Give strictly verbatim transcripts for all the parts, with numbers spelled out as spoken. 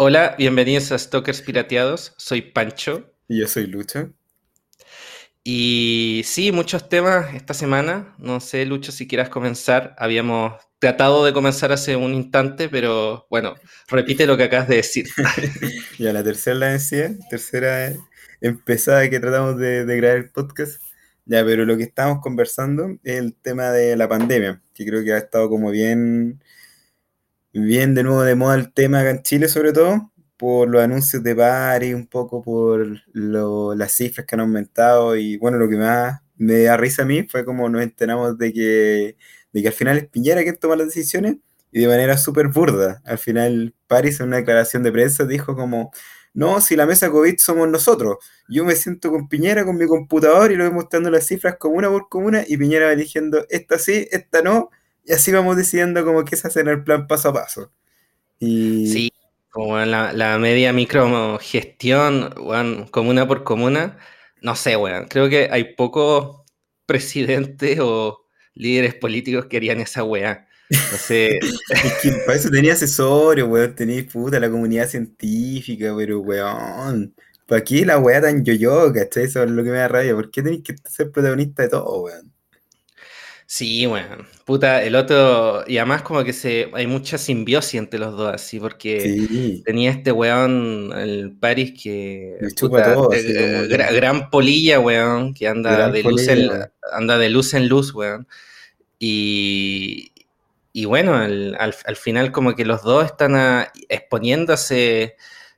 Hola, bienvenidos a Stalkers Pirateados. Soy Pancho. Y yo soy Lucho. Y sí, muchos temas esta semana. No sé, Lucho, si quieras comenzar. Habíamos tratado de comenzar hace un instante, pero bueno, repite lo que acabas de decir. Ya la tercera la decía, tercera empezada que tratamos de, de grabar el podcast. Ya, pero lo que estamos conversando es el tema de la pandemia, que creo que ha estado como bien, bien de nuevo de moda el tema acá en Chile, sobre todo, por los anuncios de Bari, un poco por lo- las cifras que han aumentado. Y bueno, lo que más me da risa a mí fue como nos enteramos de que, de que al final es Piñera quien toma las decisiones y de manera súper burda. Al final, París en una declaración de prensa dijo como, no, si la mesa COVID somos nosotros. Yo me siento con Piñera con mi computador y lo voy mostrando las cifras como una por comuna y Piñera va eligiendo esta sí, esta no, y así vamos decidiendo como que se hace en el plan paso a paso. Y Sí, como en la, la media microgestión, weón, comuna por comuna. No sé, weón. Creo que hay pocos presidentes o líderes políticos que harían esa weá. No sé. es que para eso tenía asesores, weón, tenía puta la comunidad científica, pero weón, ¿para qué la weá tan yo-yo, cachai? Eso es lo que me da rabia, ¿por qué tenéis que ser protagonista de todo, weón? Sí, bueno, puta, el otro, y además como que se, hay mucha simbiosis entre los dos, así, porque Sí, tenía este weón, el Paris, que, le chupa puta, todo, así como eh, que gra- gran polilla, weón, que anda gran de luz polilla, en, weón. anda de luz en luz, weón, y, y bueno, al, al, al final como que los dos están a- exponiéndose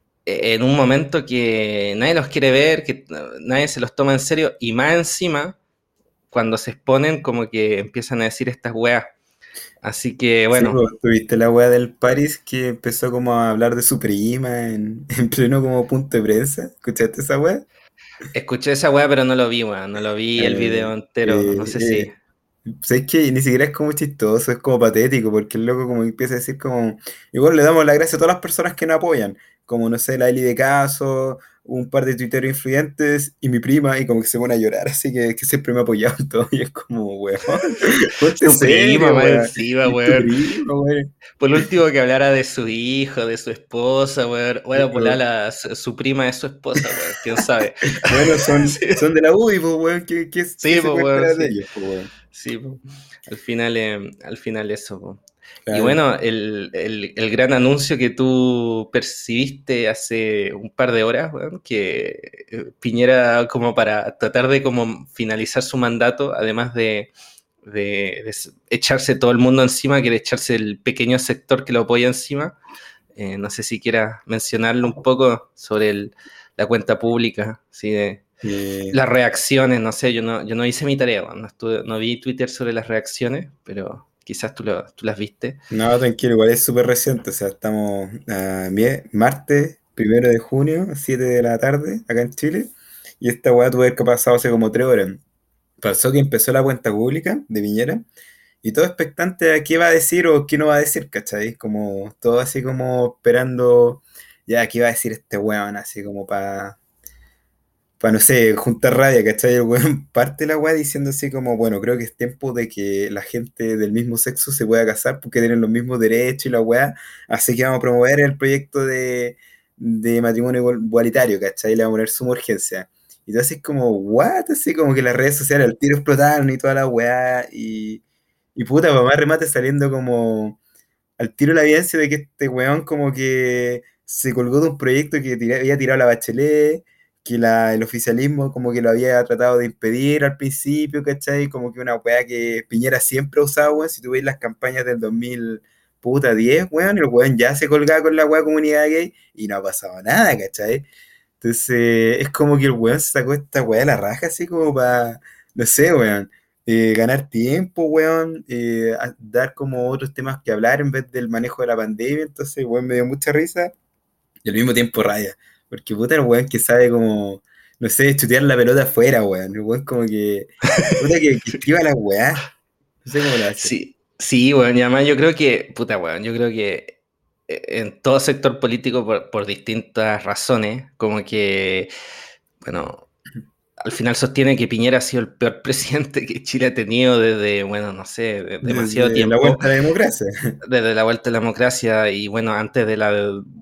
en un momento que nadie los quiere ver, que nadie se los toma en serio, y más encima cuando se exponen como que empiezan a decir estas weas. Así que Sí, bueno, pues, tuviste la weá del Paris que empezó como a hablar de su prima en, en pleno como punto de prensa, ¿escuchaste esa weá? escuché esa wea pero no lo vi, weón, no lo vi el Eh, video entero, no eh, sé si... eh, ¿Sabes que ni siquiera es como chistoso, es como patético, porque el loco como empieza a decir como, igual le damos la gracia a todas las personas que nos apoyan, como no sé, la Eli de Caso, un par de tuiteros influyentes y mi prima, y como que se pone a llorar, así que, que siempre me ha apoyado en todo, y es como, weón, ponte Su prima, serio, más weón, encima, y tu weón. prima, weón. Por último que hablara de su hijo, de su esposa, weón. Bueno, por Pero, la, su, su prima es su esposa, weón, quién sabe. bueno, son, Sí, son de la U D I, pues, weón, ¿qué, qué, qué sí, se pues, puede weón, esperar de sí. ellos, pues, weón? Sí, po. Al final, eh, al final eso, po. Y Claro. bueno, el, el- el gran anuncio que tú percibiste hace un par de horas, weón, que eh, Piñera como para tratar de como finalizar su mandato, además de, de- de s- echarse todo el mundo encima, quiere echarse el pequeño sector que lo apoya encima. Eh, no sé si quieras mencionarlo un poco sobre el- la cuenta pública, ¿sí? De, Eh, las reacciones, no sé, yo no, yo no hice mi tarea, bueno, no, estuve- no vi Twitter sobre las reacciones, pero quizás tú, lo- tú las viste. No, tranquilo, igual es súper reciente, o sea, estamos a mie- martes, primero de junio, siete de la tarde, acá en Chile, y esta weá tuvo que haber pasado hace como tres horas. Pasó que empezó la cuenta pública de Piñera, y todo expectante a qué va a decir o qué no va a decir, ¿cachai? Como todo así como esperando, ya, qué va a decir este weón, así como para para, no sé, juntar rabia, ¿cachai? El weón parte la weá diciendo así como, bueno, creo que es tiempo de que la gente del mismo sexo se pueda casar porque tienen los mismos derechos y la weá, así que vamos a promover el proyecto de, de matrimonio igual- igualitario, ¿cachai? Le vamos a poner suma urgencia. Y tú así como, what? Así como que las redes sociales al tiro explotaron y toda la weá, y, y puta, para más remate saliendo como al tiro la evidencia de que este weón como que se colgó de un proyecto que tira- había tirado la Bachelet, que la, el oficialismo como que lo había tratado de impedir al principio, ¿cachai? Como que una weá que Piñera siempre ha usado, weón. Si tú veis las campañas del dos mil puta diez, weón, el weón ya se colgaba con la weá comunidad gay y no ha pasado nada, ¿cachai? Entonces, es como que el weón se sacó esta weá de la raja, así como para, no sé, weón, eh, ganar tiempo, weón, eh, a- dar como otros temas que hablar en vez del manejo de la pandemia. Entonces, weón, me dio mucha risa y al mismo tiempo raya, porque puta el weón que sabe como, no sé, chutear la pelota afuera, weón. El weón como que, puta que, que esquiva la weá, no sé cómo lo hace. Sí, sí, bueno, y además yo creo que, puta, weón, yo creo que eh, en todo sector político, por, por distintas razones, como que, bueno, al final sostiene que Piñera ha sido el peor presidente que Chile ha tenido desde, bueno, no sé, de- demasiado Desde la tiempo, vuelta a la democracia. desde la vuelta a la democracia y, bueno, antes de la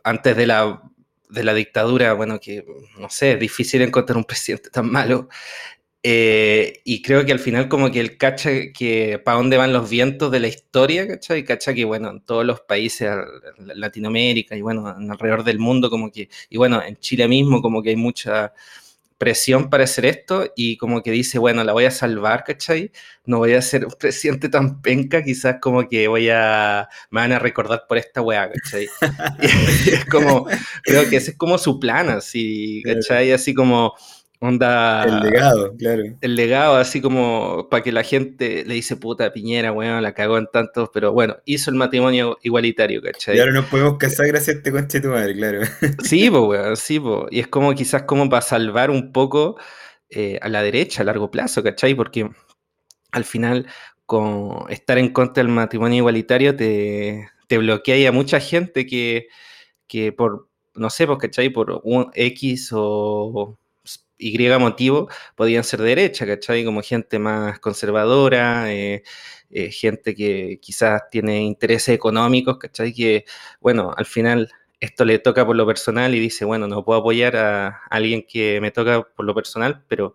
antes de la, de la dictadura, bueno, que no sé, es difícil encontrar un presidente tan malo. Eh, y creo que al final como que él cacha que para dónde van los vientos de la historia, ¿cachai? Y cacha que, bueno, en todos los países, Latinoamérica y, bueno, alrededor del mundo, como que, y bueno, en Chile mismo como que hay mucha presión para hacer esto y como que dice, bueno, la voy a salvar, ¿cachai? No voy a ser un presidente tan penca, quizás como que voy a, me van a recordar por esta weá, ¿cachai? Y es como, creo que ese es como su plan, así, ¿cachai? Así como onda... El legado, claro. El legado, así como para que la gente le dice, puta, Piñera, weón, la cagó en tantos, pero bueno, hizo el matrimonio igualitario, ¿cachai? Y ahora nos podemos casar gracias a este conche tu madre, claro. Sí, pues, weón, sí, pues. Y es como quizás como para salvar un poco eh, a la derecha a largo plazo, ¿cachai? Porque al final, con estar en contra del matrimonio igualitario, te, te bloquea a mucha gente que, que por, no sé, pues, ¿cachai? Por un X o Y motivo, podían ser de derecha, ¿cachai? Como gente más conservadora, eh, eh, gente que quizás tiene intereses económicos, ¿cachai? Que, bueno, al final esto le toca por lo personal y dice, bueno, no puedo apoyar a alguien que me toca por lo personal, pero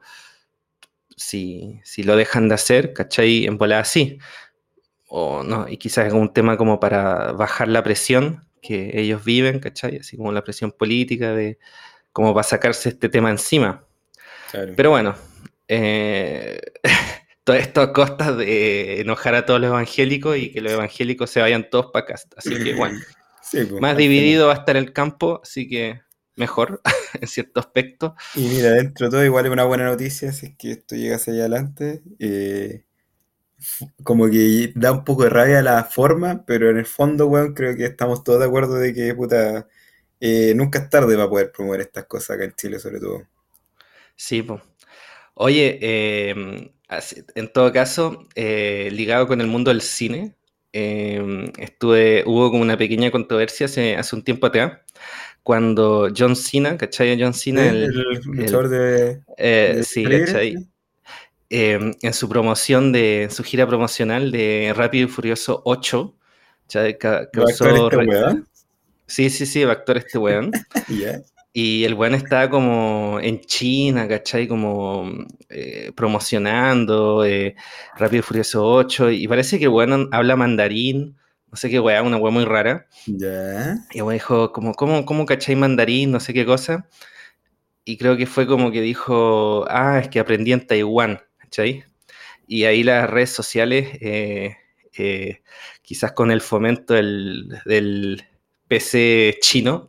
si, si lo dejan de hacer, ¿cachai? En volada así. O no, y quizás es un tema como para bajar la presión que ellos viven, ¿cachai? Así como la presión política de como para sacarse este tema encima. Claro. Pero bueno, eh, todo esto a costa de enojar a todos los evangélicos y que los evangélicos se vayan todos para acá. Así que bueno, sí, pues, más dividido va a estar el campo, así que mejor en cierto aspecto. Y mira, dentro de todo igual es una buena noticia si es que esto llega hacia adelante. Eh, como que da un poco de rabia la forma, pero en el fondo, weón, creo que estamos todos de acuerdo de que, puta, eh, nunca es tarde para poder promover estas cosas acá en Chile, sobre todo. Sí, pues. Oye, eh, en todo caso, eh, ligado con el mundo del cine, eh, estuve, hubo como una pequeña controversia hace, hace un tiempo atrás, cuando John Cena, ¿cachai? John ¿Sí? Cena, el, El luchador el de, eh, de sí, lucha libre, ¿cachai? ¿sí? Eh, en su promoción de, en su gira promocional de Rápido y Furioso ocho, ¿cachai? Ca- ¿Va a actuar causó, este re- weón? sí, sí, sí, va a actuar este weón. ¿Ya? Y el weón estaba como en China, ¿cachai? Como eh, promocionando eh, Rápido y Furioso ocho. Y parece que el weón habla mandarín, no sé qué weá, una weá muy rara. ¿Ya? Y el weón dijo, como, ¿cómo, cómo cachai mandarín? No sé qué cosa. Y creo que fue como que dijo, ah, es que aprendí en Taiwán, ¿cachai? Y ahí las redes sociales, eh, eh, quizás con el fomento del, del P C chino,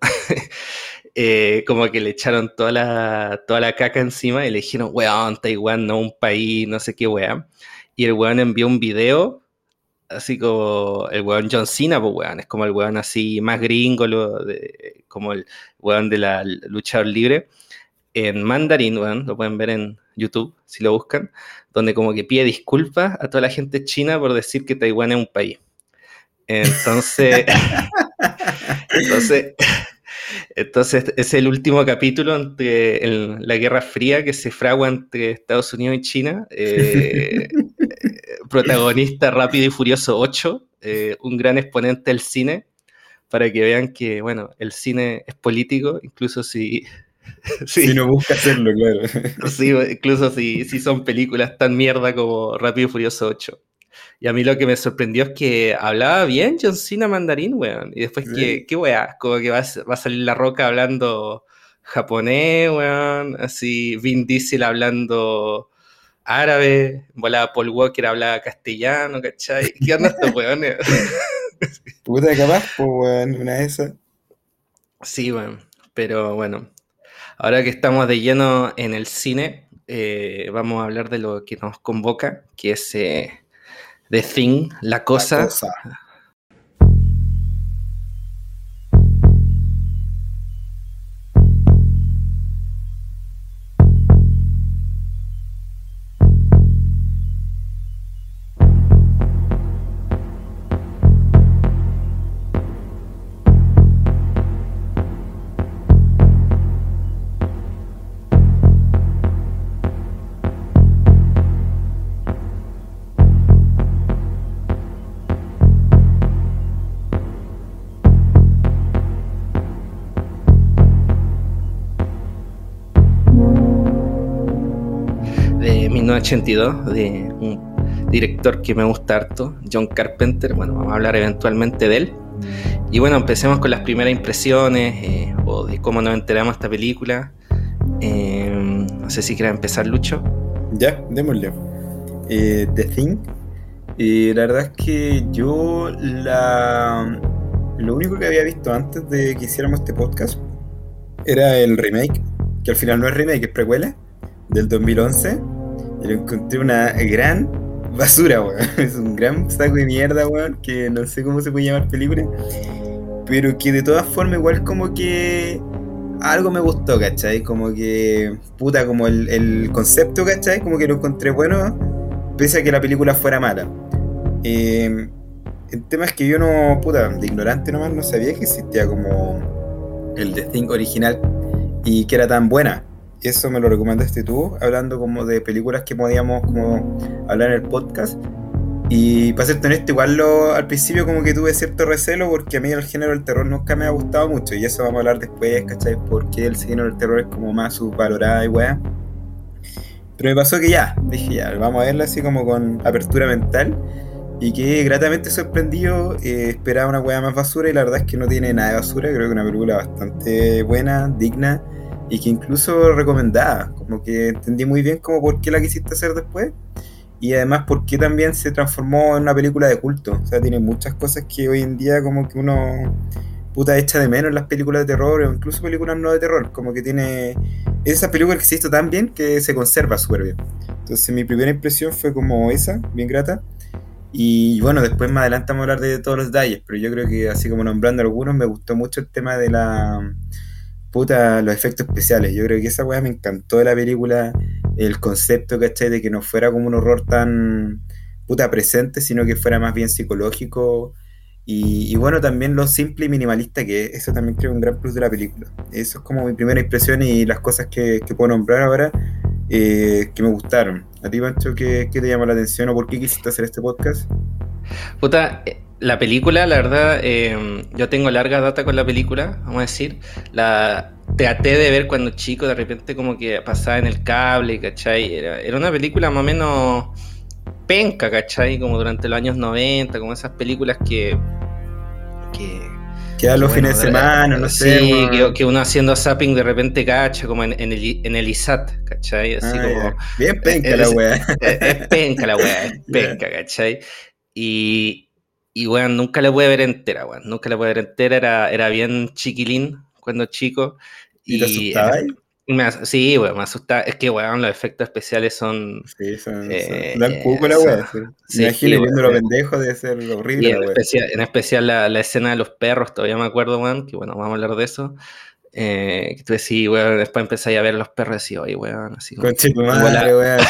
eh, como que le echaron toda la, toda la caca encima y le dijeron, weón, Taiwán no un país, no sé qué weón. Y el weón envió un video, así como el weón John Cena, pues weón, es como el weón así más gringo, lo de, como el weón de la lucha libre, en mandarín, weón, lo pueden ver en YouTube si lo buscan, donde como que pide disculpas a toda la gente china por decir que Taiwán es un país. Entonces, entonces, entonces es el último capítulo entre el- la Guerra Fría que se fragua entre Estados Unidos y China. Eh, protagonista Rápido y Furioso ocho, eh, un gran exponente del cine, para que vean que, bueno, el cine es político, incluso si... Si sí, no busca hacerlo, claro. sí, incluso si, si son películas tan mierda como Rápido y Furioso ocho. Y a mí lo que me sorprendió es que hablaba bien John Cena mandarín, weón. Y después que, ¿Sí? qué weá, como que va, a- va a salir La Roca hablando japonés, weón. Así Vin Diesel hablando árabe. Volaba Paul Walker hablaba castellano, ¿cachai? ¿Qué onda estos weones? Puta, capaz, pues, weón, una de esas. Sí, weón. Pero bueno, ahora que estamos de lleno en el cine, eh, vamos a hablar de lo que nos convoca, que es eh, The Thing, La La Cosa. cosa. ochenta y dos, de un director que me gusta harto, John Carpenter. Bueno, vamos a hablar eventualmente de él. Y bueno, empecemos con las primeras impresiones eh, o de cómo nos enteramos de esta película. Eh, no sé si quieres empezar, Lucho. Ya, démosle. Eh, The Thing. Eh, la verdad es que yo la... lo único que había visto antes de que hiciéramos este podcast era el remake, que al final no es remake, es precuela, del dos mil once. Y lo encontré una gran basura, weón. Es un gran saco de mierda, weón, que no sé cómo se puede llamar película, pero que de todas formas igual como que algo me gustó, ¿cachai? Como que, puta, como el, el concepto, ¿cachai? Como que lo encontré bueno, pese a que la película fuera mala. Eh, el tema es que yo no, puta, de ignorante nomás, no sabía que existía como el The Thing original y que era tan buena. Eso me lo recomendaste tú, hablando como de películas que podíamos como hablar en el podcast. Y para serte honesto, igual lo, al principio como que tuve cierto recelo porque a mí el género del terror nunca me ha gustado mucho. Y eso vamos a hablar después, ¿cachai? Porque el género del terror es como más subvalorado y weá. Pero me pasó que ya, dije ya, vamos a verla así como con apertura mental. Y que gratamente sorprendido, eh, esperaba una weá más basura y la verdad es que no tiene nada de basura. Creo que es una película bastante buena, digna y que incluso recomendada. Como que entendí muy bien como por qué la quisiste hacer después. Y además porque también se transformó en una película de culto. O sea, tiene muchas cosas que hoy en día como que uno puta echa de menos en las películas de terror o incluso películas no de terror. Como que tiene esas películas que se hizo tan bien que se conserva súper bien. Entonces mi primera impresión fue como esa, bien grata. Y bueno, después más adelante vamos a hablar de todos los detalles, pero yo creo que así como nombrando algunos, me gustó mucho el tema de la puta, los efectos especiales. Yo creo que esa weá me encantó de la película, el concepto, ¿cachai? De que no fuera como un horror tan puta presente, sino que fuera más bien psicológico. Y, y bueno, también lo simple y minimalista que es, eso también creo un gran plus de la película. Eso es como mi primera impresión y las cosas que, que puedo nombrar ahora eh, que me gustaron. ¿A ti, Pancho, qué, qué te llamó la atención o por qué quisiste hacer este podcast? Puta, la película, la verdad, eh, yo tengo larga data con la película, vamos a decir. La traté de ver cuando chico, de repente como que pasaba en el cable, ¿cachai? Era, era una película más o menos penca, ¿cachai? Como durante los años noventa, como esas películas que... que Quedan los bueno, fines de semana, no sé. sí, Bueno. que, que uno haciendo zapping de repente cacha, como en, en, el, en el I S A T, ¿cachai? Así Ah, como... yeah. Bien penca Es, la weá. es, es penca la weá, es penca, yeah. ¿Cachai? Y, y bueno, nunca la pude ver entera, weón. Nunca la pude ver entera, era, era bien chiquilín cuando chico. ¿Y te Y asustaba ahí? Me, sí, weón, me asusta. Es que, weón, los efectos especiales son... Sí, son, son, Eh, dan cuco la son weá. Sí. Me sí, imagino weón, viendo los pendejos debe ser horrible y la en weá. especial, en especial la, la escena de los perros, todavía me acuerdo, weón, que bueno, vamos a hablar de eso. Eh, que tú decís, weón, después empezáis a ver a los perros y oye, weón, así como... Conche tu madre, weón.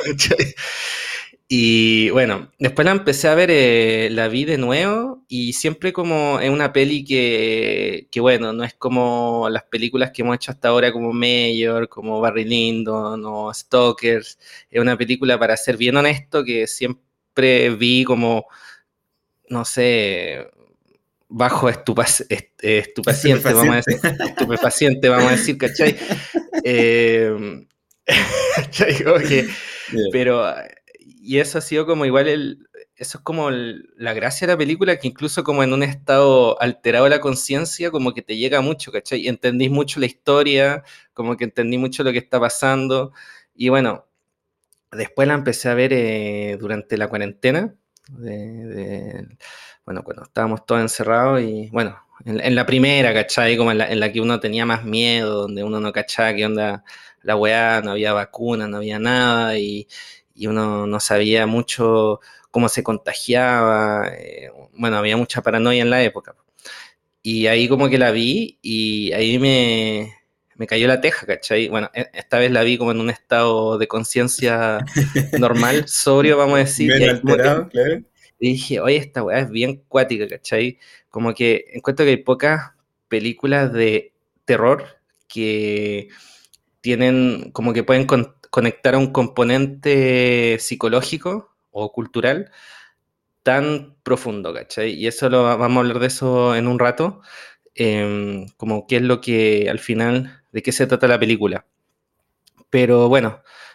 Y bueno, después la empecé a ver, eh, la vi de nuevo y siempre como es una peli que, que bueno, no es como las películas que hemos hecho hasta ahora como Mayor, como Barry Lyndon o Stalkers. Es una película, para ser bien honesto, que siempre vi como, no sé, bajo estupac- est- estupefaciente, vamos a decir, estupefaciente, vamos a decir, ¿cachai? Eh, ¿cachai? Como que, Yeah. pero, y eso ha sido como igual el, eso es como el, la gracia de la película, que incluso como en un estado alterado de la conciencia, como que te llega mucho, ¿cachai? Y entendís mucho la historia, como que entendí mucho lo que está pasando, y bueno, después la empecé a ver eh, durante la cuarentena, de, de, bueno, cuando estábamos todos encerrados y bueno, en, en la primera, ¿cachai? Como en la, en la que uno tenía más miedo, donde uno no cachaba qué onda la weá, no había vacuna, no había nada y, y uno no sabía mucho cómo se contagiaba, eh, bueno, había mucha paranoia en la época. Y ahí como que la vi y ahí me, me cayó la teja, ¿cachai? Bueno, esta vez la vi como en un estado de conciencia normal, sobrio, vamos a decir, y Bien ahí como que alterado, claro. dije, oye, esta weá es bien cuática, ¿cachai? Como que encuentro que hay pocas películas de terror que tienen, como que pueden con- conectar a un componente psicológico o cultural tan profundo, ¿cachai? Y eso lo vamos a hablar de eso en un rato, eh, como qué es lo que al final, de qué se trata la película. Pero bueno,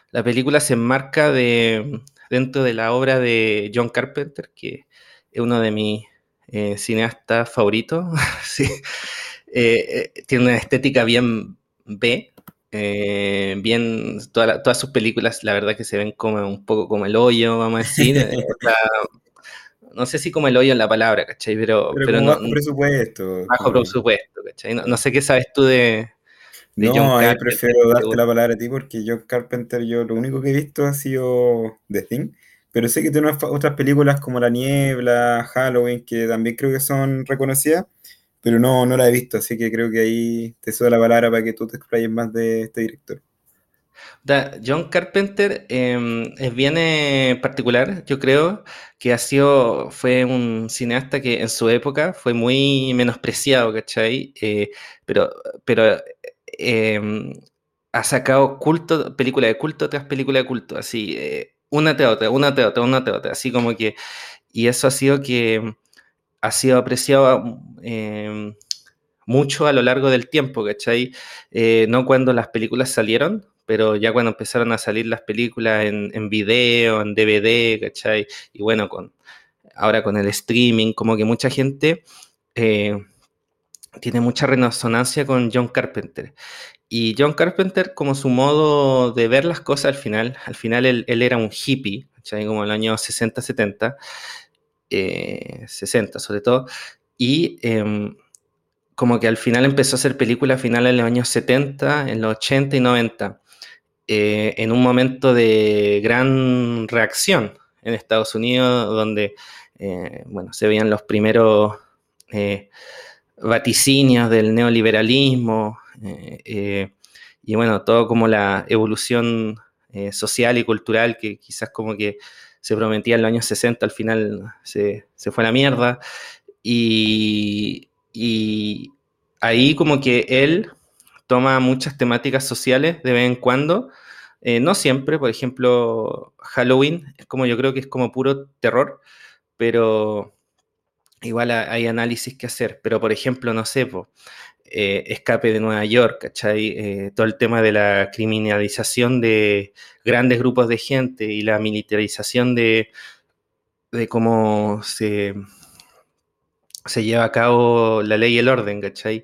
la película se enmarca de, dentro de la obra de John Carpenter, que es uno de mis eh, cineastas favoritos. Sí. Eh, eh, tiene una estética bien B, eh, bien, toda la- todas sus películas la verdad que se ven como un poco como el hoyo, vamos a decir. Eh, o sea, no sé si como el hoyo en la palabra, ¿cachai? Pero, Pero pero como no, bajo presupuesto, bajo como... presupuesto, ¿cachai? No, no sé qué sabes tú de, de John No, ahí Carpenter, prefiero si te darte gusta. la palabra a ti porque John Carpenter, yo lo único que he visto ha sido The Thing, pero sé que tiene unas fa- otras películas como La Niebla, Halloween, que también creo que son reconocidas, pero no, no la he visto, así que creo que ahí te cedo la palabra para que tú te explayes más de este director. Da- John Carpenter eh, es bien eh, particular, yo creo que ha sido, fue un cineasta que en su época fue muy menospreciado, ¿cachai? Eh, pero pero eh, ha sacado culto, película de culto tras película de culto, así, eh, una tras otra, una tras otra, una tras otra, así como que, y eso ha sido que ha sido apreciado eh, mucho a lo largo del tiempo, ¿cachai? Eh, no cuando las películas salieron, pero ya cuando empezaron a salir las películas en, en video, en D V D, ¿cachai? Y bueno, con, ahora con el streaming, como que mucha gente eh, tiene mucha resonancia con John Carpenter. Y John Carpenter, como su modo de ver las cosas al final, al final él, él era un hippie, ¿cachai? Como en el año sesenta setenta, eh, sesenta sobre todo, y eh, como que al final empezó a hacer películas a finales de los años setenta, en los ochenta y noventa, eh, en un momento de gran reacción en Estados Unidos, donde eh, bueno, se veían los primeros eh, vaticinios del neoliberalismo, eh, eh, y bueno, todo como la evolución eh, social y cultural que quizás como que se prometía en los años sesenta, al final se, se fue a la mierda. Y, y ahí como que él toma muchas temáticas sociales de vez en cuando, eh, no siempre, por ejemplo, Halloween es como yo creo que es como puro terror, pero igual ha- hay análisis que hacer, pero por ejemplo, no sé, po, eh, Escape de Nueva York, ¿cachai? Eh, todo el tema de la criminalización de grandes grupos de gente y la militarización de, de cómo se se lleva a cabo la ley y el orden, ¿cachai?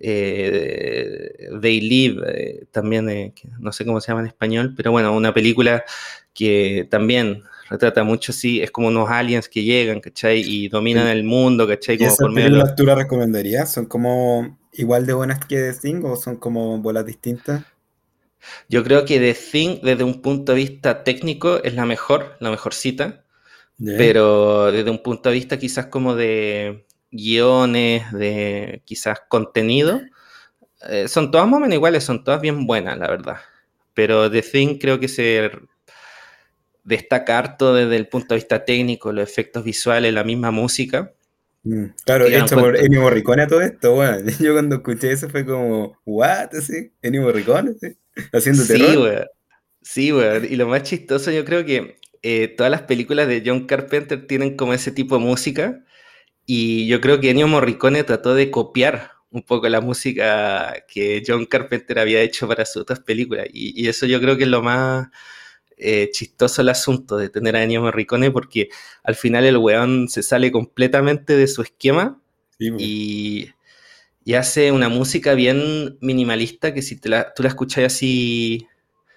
Eh, They Live, eh, también, eh, que no sé cómo se llama en español, pero bueno, una película que también retrata mucho, sí, es como unos aliens que llegan, ¿cachai? Y dominan Oye, el mundo, ¿cachai? ¿y Como esas por medio de los... películas tú las recomendarías? ¿Son como igual de buenas que The Thing o son como bolas distintas? Yo creo que The Thing, desde un punto de vista técnico, es la mejor, la mejor cita, ¿Ya? pero desde un punto de vista quizás como de guiones, de quizás contenido, Eh, son todas más o menos iguales, son todas bien buenas, la verdad. Pero The Thing creo que se destaca harto desde el punto de vista técnico, los efectos visuales, la misma música, Mm, claro, que yo la hecho por encuentro. Ennio Morricone a todo esto, bueno, yo cuando escuché eso fue como, ¿what? Así, Ennio Morricone, así, haciendo Sí, terror. weón. Sí, weón. Y lo más chistoso, yo creo que eh, todas las películas de John Carpenter tienen como ese tipo de música. Y yo creo que Ennio Morricone trató de copiar un poco la música que John Carpenter había hecho para sus otras películas. Y, y eso yo creo que es lo más eh, chistoso el asunto de tener a Ennio Morricone, porque al final el weón se sale completamente de su esquema Sí, pues. y, y hace una música bien minimalista que si te la, tú la escuchas así,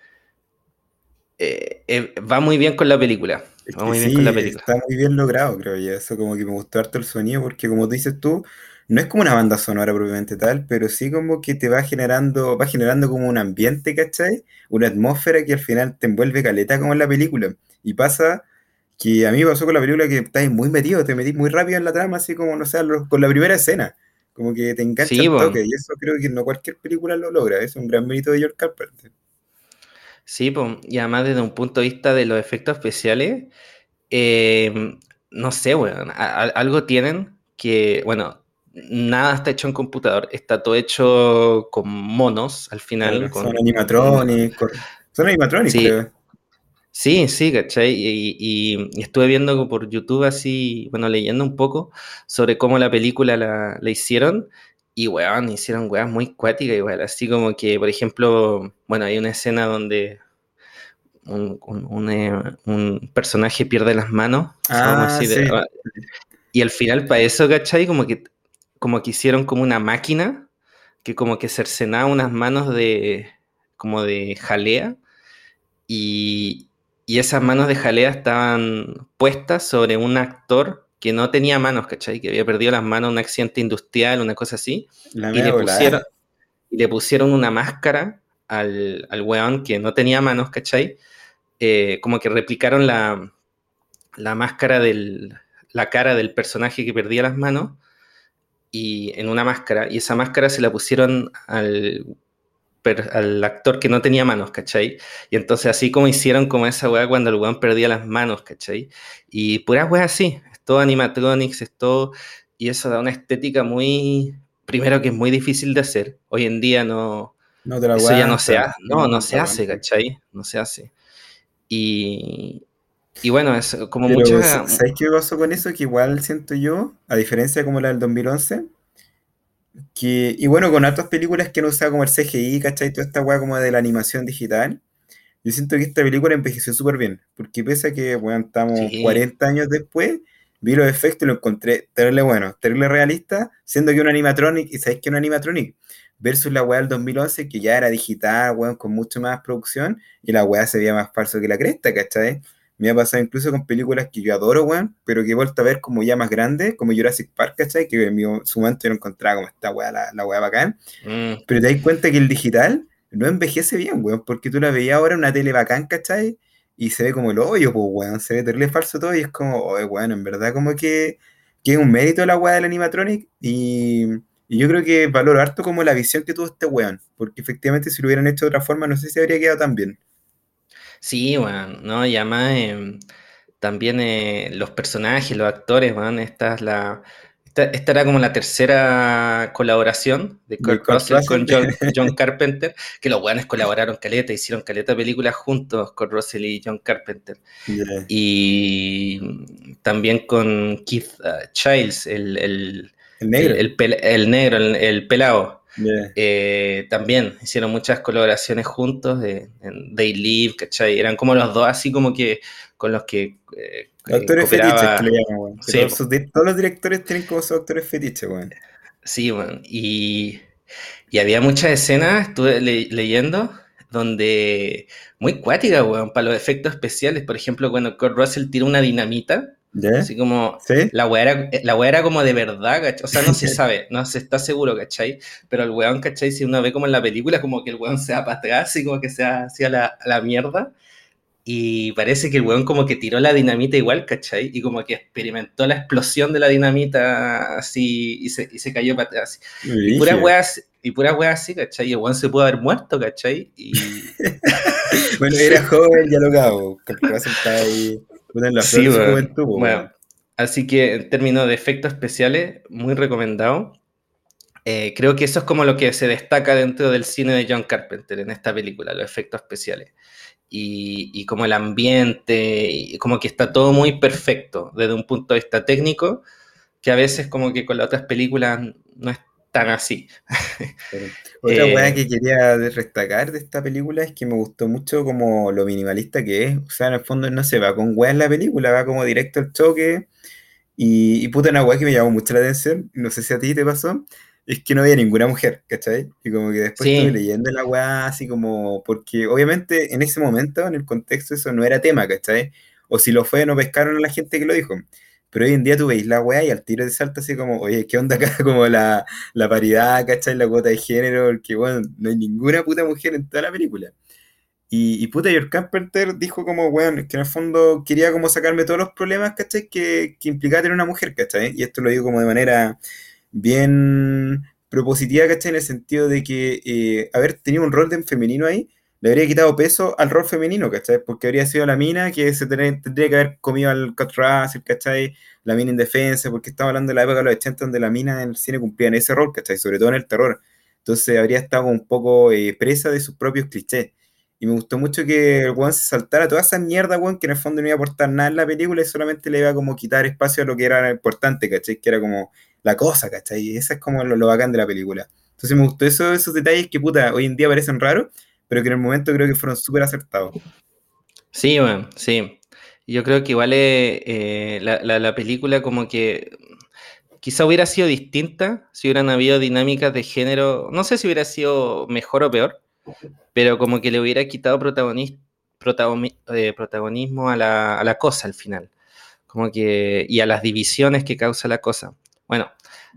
eh, eh, va muy bien con la película. Es Va que muy bien con sí, la película. está muy bien logrado, creo yo. Eso como que me gustó harto el sonido, porque como dices tú, no es como una banda sonora propiamente tal, pero sí como que te va generando, va generando como un ambiente, ¿cachai? Una atmósfera que al final te envuelve caleta como en la película. Y pasa que a mí me pasó con la película que estás muy metido, te metís muy rápido en la trama, así como, no sé, lo- con la primera escena. Como que te engancha Sí, al po. toque, y eso creo que no cualquier película lo logra, es un gran mérito de George Carpenter. Sí, po. Y además desde un punto de vista de los efectos especiales, eh, no sé, weón, a- a- algo tienen que, bueno, nada está hecho en computador, está todo hecho con monos al final, Claro, son con... animatronics, cor- son animatronics, Sí, creo. sí, sí, ¿cachai? Y, y- y estuve viendo por YouTube así, bueno, leyendo un poco sobre cómo la película la, la hicieron, y weón, hicieron weas muy cuáticas igual, así como que, por ejemplo, bueno, hay una escena donde un, un, un, eh, un personaje pierde las manos, o sea, vamos a Ah, decir, sí. eh, y al final para eso, ¿cachai? Como que, como que hicieron como una máquina que como que cercenaba unas manos de, como de jalea, y, y esas manos de jalea estaban puestas sobre un actor que no tenía manos, ¿cachai? Que había perdido las manos en un accidente industrial, una cosa así, La y media le pusieron, volada. y le pusieron una máscara al, al weón que no tenía manos, ¿cachai? Eh, como que replicaron la, la máscara del, la cara del personaje que perdía las manos y en una máscara, y esa máscara se la pusieron al, al actor que no tenía manos, ¿cachai? Y entonces así como hicieron como esa weá cuando el weón perdía las manos, ¿cachai? Y puras weas así, es todo animatronics, es todo, y eso da una estética muy, primero que es muy difícil de hacer, hoy en día no, No te la eso ya no se aguanta. hace, no, No, no no te se hace, aguanta. ¿cachai? No se hace. Y, y bueno, es como Pero, s- muchas. ¿sabes qué pasó con eso? Que igual siento yo, a diferencia como la del dos mil once, que, y bueno, con otras películas que no usaba como el C G I, ¿cachai? Toda esta weá como de la animación digital, yo siento que esta película envejeció súper bien, porque pese a que, bueno, estamos Sí, cuarenta años después, vi los efectos y lo encontré terrible bueno, terrible realista, siendo que un animatronic, y ¿sabes que un animatronic? Versus la weá del dos mil once, que ya era digital, weón, con mucho más producción, y la weá se veía más falso que la cresta, ¿cachai? Me ha pasado incluso con películas que yo adoro, weón, pero que he vuelto a ver como ya más grandes, como Jurassic Park, ¿cachai? Que en mi, su momento yo lo encontraba como esta weá, la, la weá bacán, mm, pero te das cuenta que el digital no envejece bien, weón, porque tú la veías ahora en una tele bacán, ¿cachai? Y se ve como el hoyo, pues, weón, se ve terrible falso todo y es como, oye, weón, en verdad como que, que es un mérito la weá del animatronic y, y yo creo que valoro harto como la visión que tuvo este weón, porque efectivamente si lo hubieran hecho de otra forma no sé si habría quedado tan bien. sí, bueno, ¿no? Y además eh, también eh, los personajes, los actores, van, esta es la. Esta, esta era como la tercera colaboración de De Kurt Kurt Russell Russell, con John, John Carpenter, que los weones colaboraron caleta, hicieron caleta películas juntos, Kurt Russell y John Carpenter. yeah, Y también con Keith uh, Childs, el, el, el el, negro, el, pel- el negro, el, el pelado. yeah. Eh, también hicieron muchas colaboraciones juntos de, en They Live, ¿cachai? Eran como los dos así como que con los que eh, Los eh, actores fetiches que le cooperaba. llaman, weón, que Sí, todos, po, sus di- todos los directores tienen como sus actores fetiches, weón. sí, bueno. Y, y había muchas escenas, estuve le- leyendo, donde muy cuáticas, weón, para los efectos especiales. Por ejemplo, cuando Kurt Russell tira una dinamita, ¿Ya? así como ¿Sí? la weá era, la weá era como de verdad, ¿cachai? O sea, no se sabe, no se está seguro, ¿cachai? Pero el weón, ¿cachai? Si uno ve como en la película, como que el weón se va para atrás y como que se va hacia la, a la mierda. Y parece que el weón como que tiró la dinamita igual, ¿cachai? Y como que experimentó la explosión de la dinamita así y se, y se cayó para atrás. Y pura Brígido. weá, y pura weá así, ¿cachai? Y el weón se pudo haber muerto, ¿cachai? Y Bueno, era joven, ya lo cago. Kurt Russell está ahí, puta, en la flor sí, de su weón. juventud, po, Bueno, weón. así que en términos de efectos especiales, muy recomendado. Eh, creo que eso es como lo que se destaca dentro del cine de John Carpenter en esta película, los efectos especiales. Y, y como el ambiente, y como que está todo muy perfecto desde un punto de vista técnico, que a veces como que con las otras películas no es tan así. Pero otra weá Eh, que quería destacar de esta película es que me gustó mucho como lo minimalista que es. O sea, en el fondo no se va con weá en la película, va como directo al choque. Y, y puta, una weá que me llamó mucho la atención, no sé si a ti te pasó, es que no había ninguna mujer, ¿cachai? Y como que después estuve sí, leyendo la weá así como, porque obviamente en ese momento, en el contexto, eso no era tema, ¿cachai? O si lo fue, no pescaron a la gente que lo dijo. Pero hoy en día tú veis la weá y al tiro de salta así como, oye, ¿qué onda acá? Como la, la paridad, ¿cachai? La cuota de género, porque bueno, no hay ninguna puta mujer en toda la película. Y, y puta, George Carpenter dijo como, weón, es que en el fondo quería como sacarme todos los problemas, ¿cachai? Que, que implicaba tener una mujer, ¿cachai? Y esto lo digo como de manera bien propositiva, ¿cachai? En el sentido de que eh, haber tenido un rol de femenino ahí le habría quitado peso al rol femenino, ¿cachai? Porque habría sido la mina que se tendría, tendría que haber comido al Kurt Russell, ¿cachai? La mina indefensa, porque estaba hablando de la época de los ochenta donde la mina en el cine cumplía en ese rol, ¿cachai? Sobre todo en el terror. Entonces habría estado un poco eh, presa de sus propios clichés. Y me gustó mucho que el weón se saltara toda esa mierda, weón, que en el fondo no iba a aportar nada en la película y solamente le iba a como quitar espacio a lo que era importante, ¿cachai? Que era como la cosa, ¿cachai? Y esa es como lo, lo bacán de la película. Entonces me gustó eso, esos detalles que, puta, hoy en día parecen raros, pero que en el momento creo que fueron súper acertados. Sí, bueno, sí. Yo creo que igual eh, eh, la, la, la película como que quizá hubiera sido distinta si hubieran habido dinámicas de género, no sé si hubiera sido mejor o peor, pero como que le hubiera quitado protagonis- protagoni- eh, protagonismo a la, a la cosa al final, como que, y a las divisiones que causa la cosa. Bueno,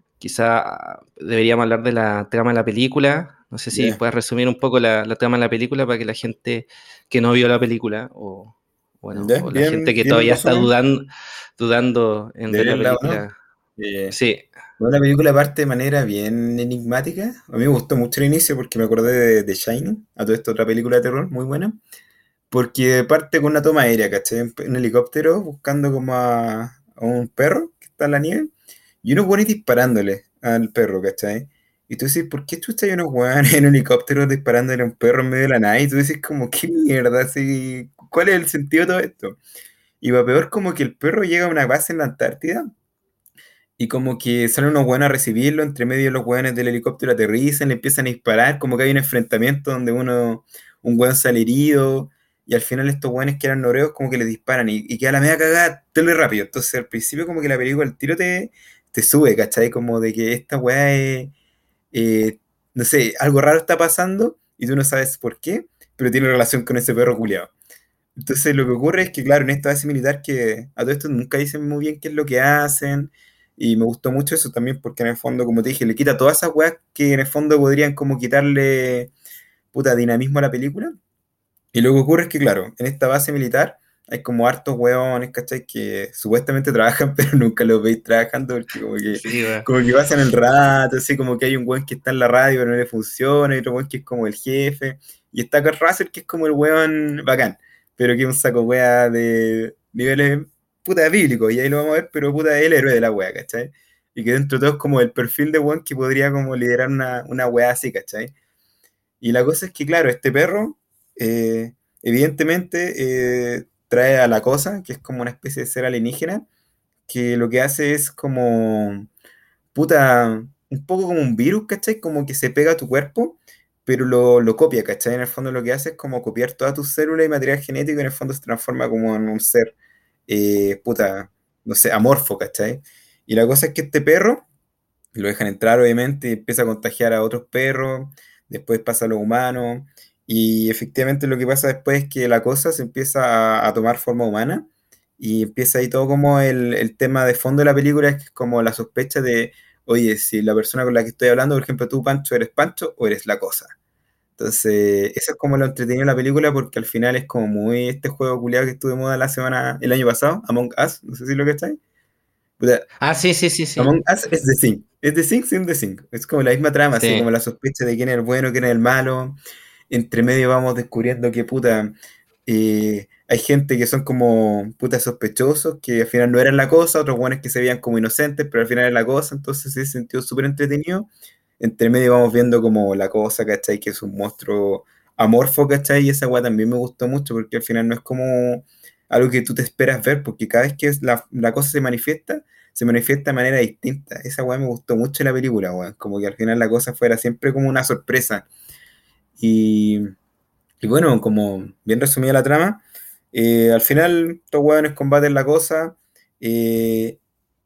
quizá deberíamos hablar de la trama de la película, no sé si Ya, puedes resumir un poco la, la trama de la película para que la gente que no vio la película o, bueno, ya, o la bien, gente que bien el todavía está resumen. dudando, dudando en ver De la el lado, ¿no? película. Eh, Sí, bueno, la película parte de manera bien enigmática. A mí me gustó mucho el inicio porque me acordé de, de Shining, a todo esto otra película de terror muy buena. Porque parte con una toma aérea, ¿cachai? Un, un helicóptero buscando como a, a un perro que está en la nieve y unos buenos disparándole al perro, ¿cachai? Y tú dices, ¿por qué chucha hay unos weones en un helicóptero disparándole a un perro en medio de la nada? Y tú dices, como, ¿qué mierda? Así, ¿cuál es el sentido de todo esto? Y va peor como que el perro llega a una base en la Antártida y como que salen unos buenos a recibirlo, entre medio de los buenos del helicóptero aterrizan, le empiezan a disparar, como que hay un enfrentamiento donde uno, un buen sale herido, y al final estos buenos que eran noruegos como que le disparan y, y queda la media cagada tele rápido. Entonces al principio como que la película al tiro te, te sube, ¿cachai? Como de que esta weá es, eh, no sé, algo raro está pasando y tú no sabes por qué, pero tiene relación con ese perro culiado. Entonces lo que ocurre es que, claro, en esta base militar que a todo esto nunca dicen muy bien qué es lo que hacen, y me gustó mucho eso también porque en el fondo, como te dije, le quita todas esas weas que en el fondo podrían como quitarle puta dinamismo a la película. Y lo que ocurre es que, claro, en esta base militar hay como hartos weones, ¿cachai? Que supuestamente trabajan, pero nunca los veis trabajando porque como que, sí, bueno. como que pasan el rato, así como que hay un weón que está en la radio pero no le funciona, y otro weón que es como el jefe, y está Kurt Russell que es como el weón bacán, pero que es un saco wea de niveles puta bíblicos, y ahí lo vamos a ver, pero puta es el héroe de la wea, ¿cachai? Y que dentro de todo es como el perfil de weón que podría como liderar una, una wea así, ¿cachai? Y la cosa es que, claro, este perro, eh, evidentemente, eh, trae a la cosa, que es como una especie de ser alienígena, que lo que hace es como, puta, un poco como un virus, ¿cachai? Como que se pega a tu cuerpo, pero lo, lo copia, ¿cachai? En el fondo lo que hace es como copiar todas tus células y material genético y en el fondo se transforma como en un ser, eh, puta, no sé, amorfo, ¿cachai? Y la cosa es que este perro lo dejan entrar, obviamente, y empieza a contagiar a otros perros, después pasa a los humanos, y efectivamente lo que pasa después es que la cosa se empieza a, a tomar forma humana, y empieza ahí todo como el, el tema de fondo de la película, es que es como la sospecha de, oye, si la persona con la que estoy hablando, por ejemplo, tú, Pancho, eres Pancho o eres la cosa. Entonces, eso es como lo entretenido de la película, porque al final es como muy este juego culiado que estuvo de moda la semana, el año pasado, Among Us, no sé si lo que está ahí. Ah, sí, sí, sí, sí. Among Us es The Thing. Es The Thing sin The Thing. Es como la misma trama, así como Sí. la sospecha de quién es el bueno, quién es el malo. Entre medio vamos descubriendo que puta, eh, hay gente que son como puta sospechosos, que al final no eran la cosa, otros buenos que se veían como inocentes, pero al final era la cosa, entonces se sintió súper entretenido. Entre medio vamos viendo como la cosa, ¿cachai? Que es un monstruo amorfo, ¿cachai? Y esa weá también me gustó mucho porque al final no es como algo que tú te esperas ver, porque cada vez que es la, la cosa se manifiesta, se manifiesta de manera distinta. Esa weá me gustó mucho en la película, weón. Como que al final la cosa fuera siempre como una sorpresa. Y, y bueno, como bien resumida la trama, eh, al final estos weones combaten la cosa. eh,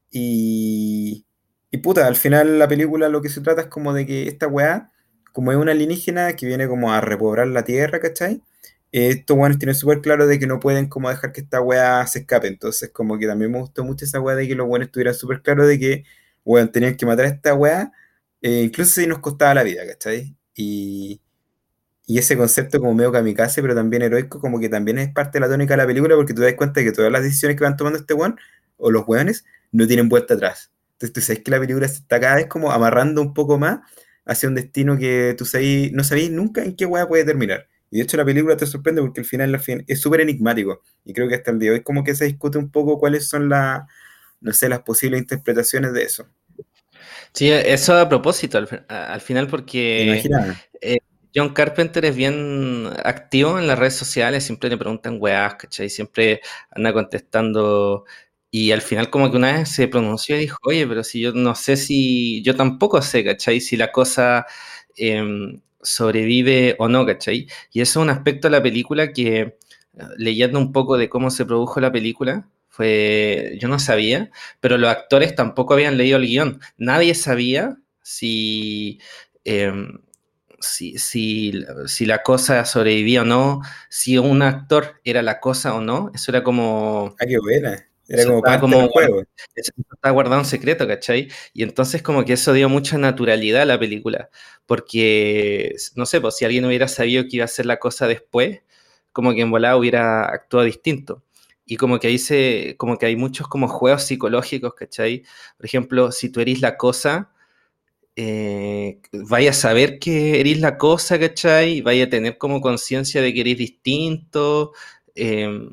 y, y puta, al final la película lo que se trata es como de que esta weá, como es una alienígena que viene como a repoblar la Tierra, ¿cachai? Eh, estos weones tienen súper claro de que no pueden como dejar que esta weá se escape. Entonces como que también me gustó mucho esa weá de que los weones tuvieran súper claro de que, weón, tenían que matar a esta weá, eh, incluso si nos costaba la vida, ¿cachai? Y, y ese concepto como medio kamikaze, pero también heroico, como que también es parte de la tónica de la película, porque tú te das cuenta de que todas las decisiones que van tomando este weón, o los weones, no tienen vuelta atrás. Entonces tú sabes que la película se está cada vez como amarrando un poco más hacia un destino que tú sabes, no sabéis nunca en qué weá puede terminar. Y de hecho la película te sorprende porque al final, al fin es súper enigmático. Y creo que hasta el día de hoy como que se discute un poco cuáles son las, no sé, las posibles interpretaciones de eso. Sí, eso a propósito, al, fi- a- al final, ¿Te porque imaginas? eh, John Carpenter es bien activo en las redes sociales, siempre le preguntan weás, ¿cachai? Siempre anda contestando. Y al final, como que una vez se pronunció y dijo, oye, pero si yo no sé si, yo tampoco sé, ¿cachai? Si la cosa em, sobrevive o no, ¿cachai? Y eso es un aspecto de la película que leyendo un poco de cómo se produjo la película, fue, yo no sabía, pero los actores tampoco habían leído el guión. Nadie sabía si, eh, si, si, si la cosa sobrevivía o no, si un actor era la cosa o no. Eso era como... Ah, qué buena. Era Eso como estaba parte del como guard- juego. eso estaba guardado en secreto, ¿cachai? Y entonces como que eso dio mucha naturalidad a la película, porque, no sé, pues si alguien hubiera sabido que iba a ser la cosa después, como que en volada hubiera actuado distinto. Y como que ahí se, como que hay muchos como juegos psicológicos, ¿cachai? Por ejemplo, si tú eres la cosa, eh, vaya a saber que eres la cosa, ¿cachai? Vaya a tener como conciencia de que eres distinto. eh,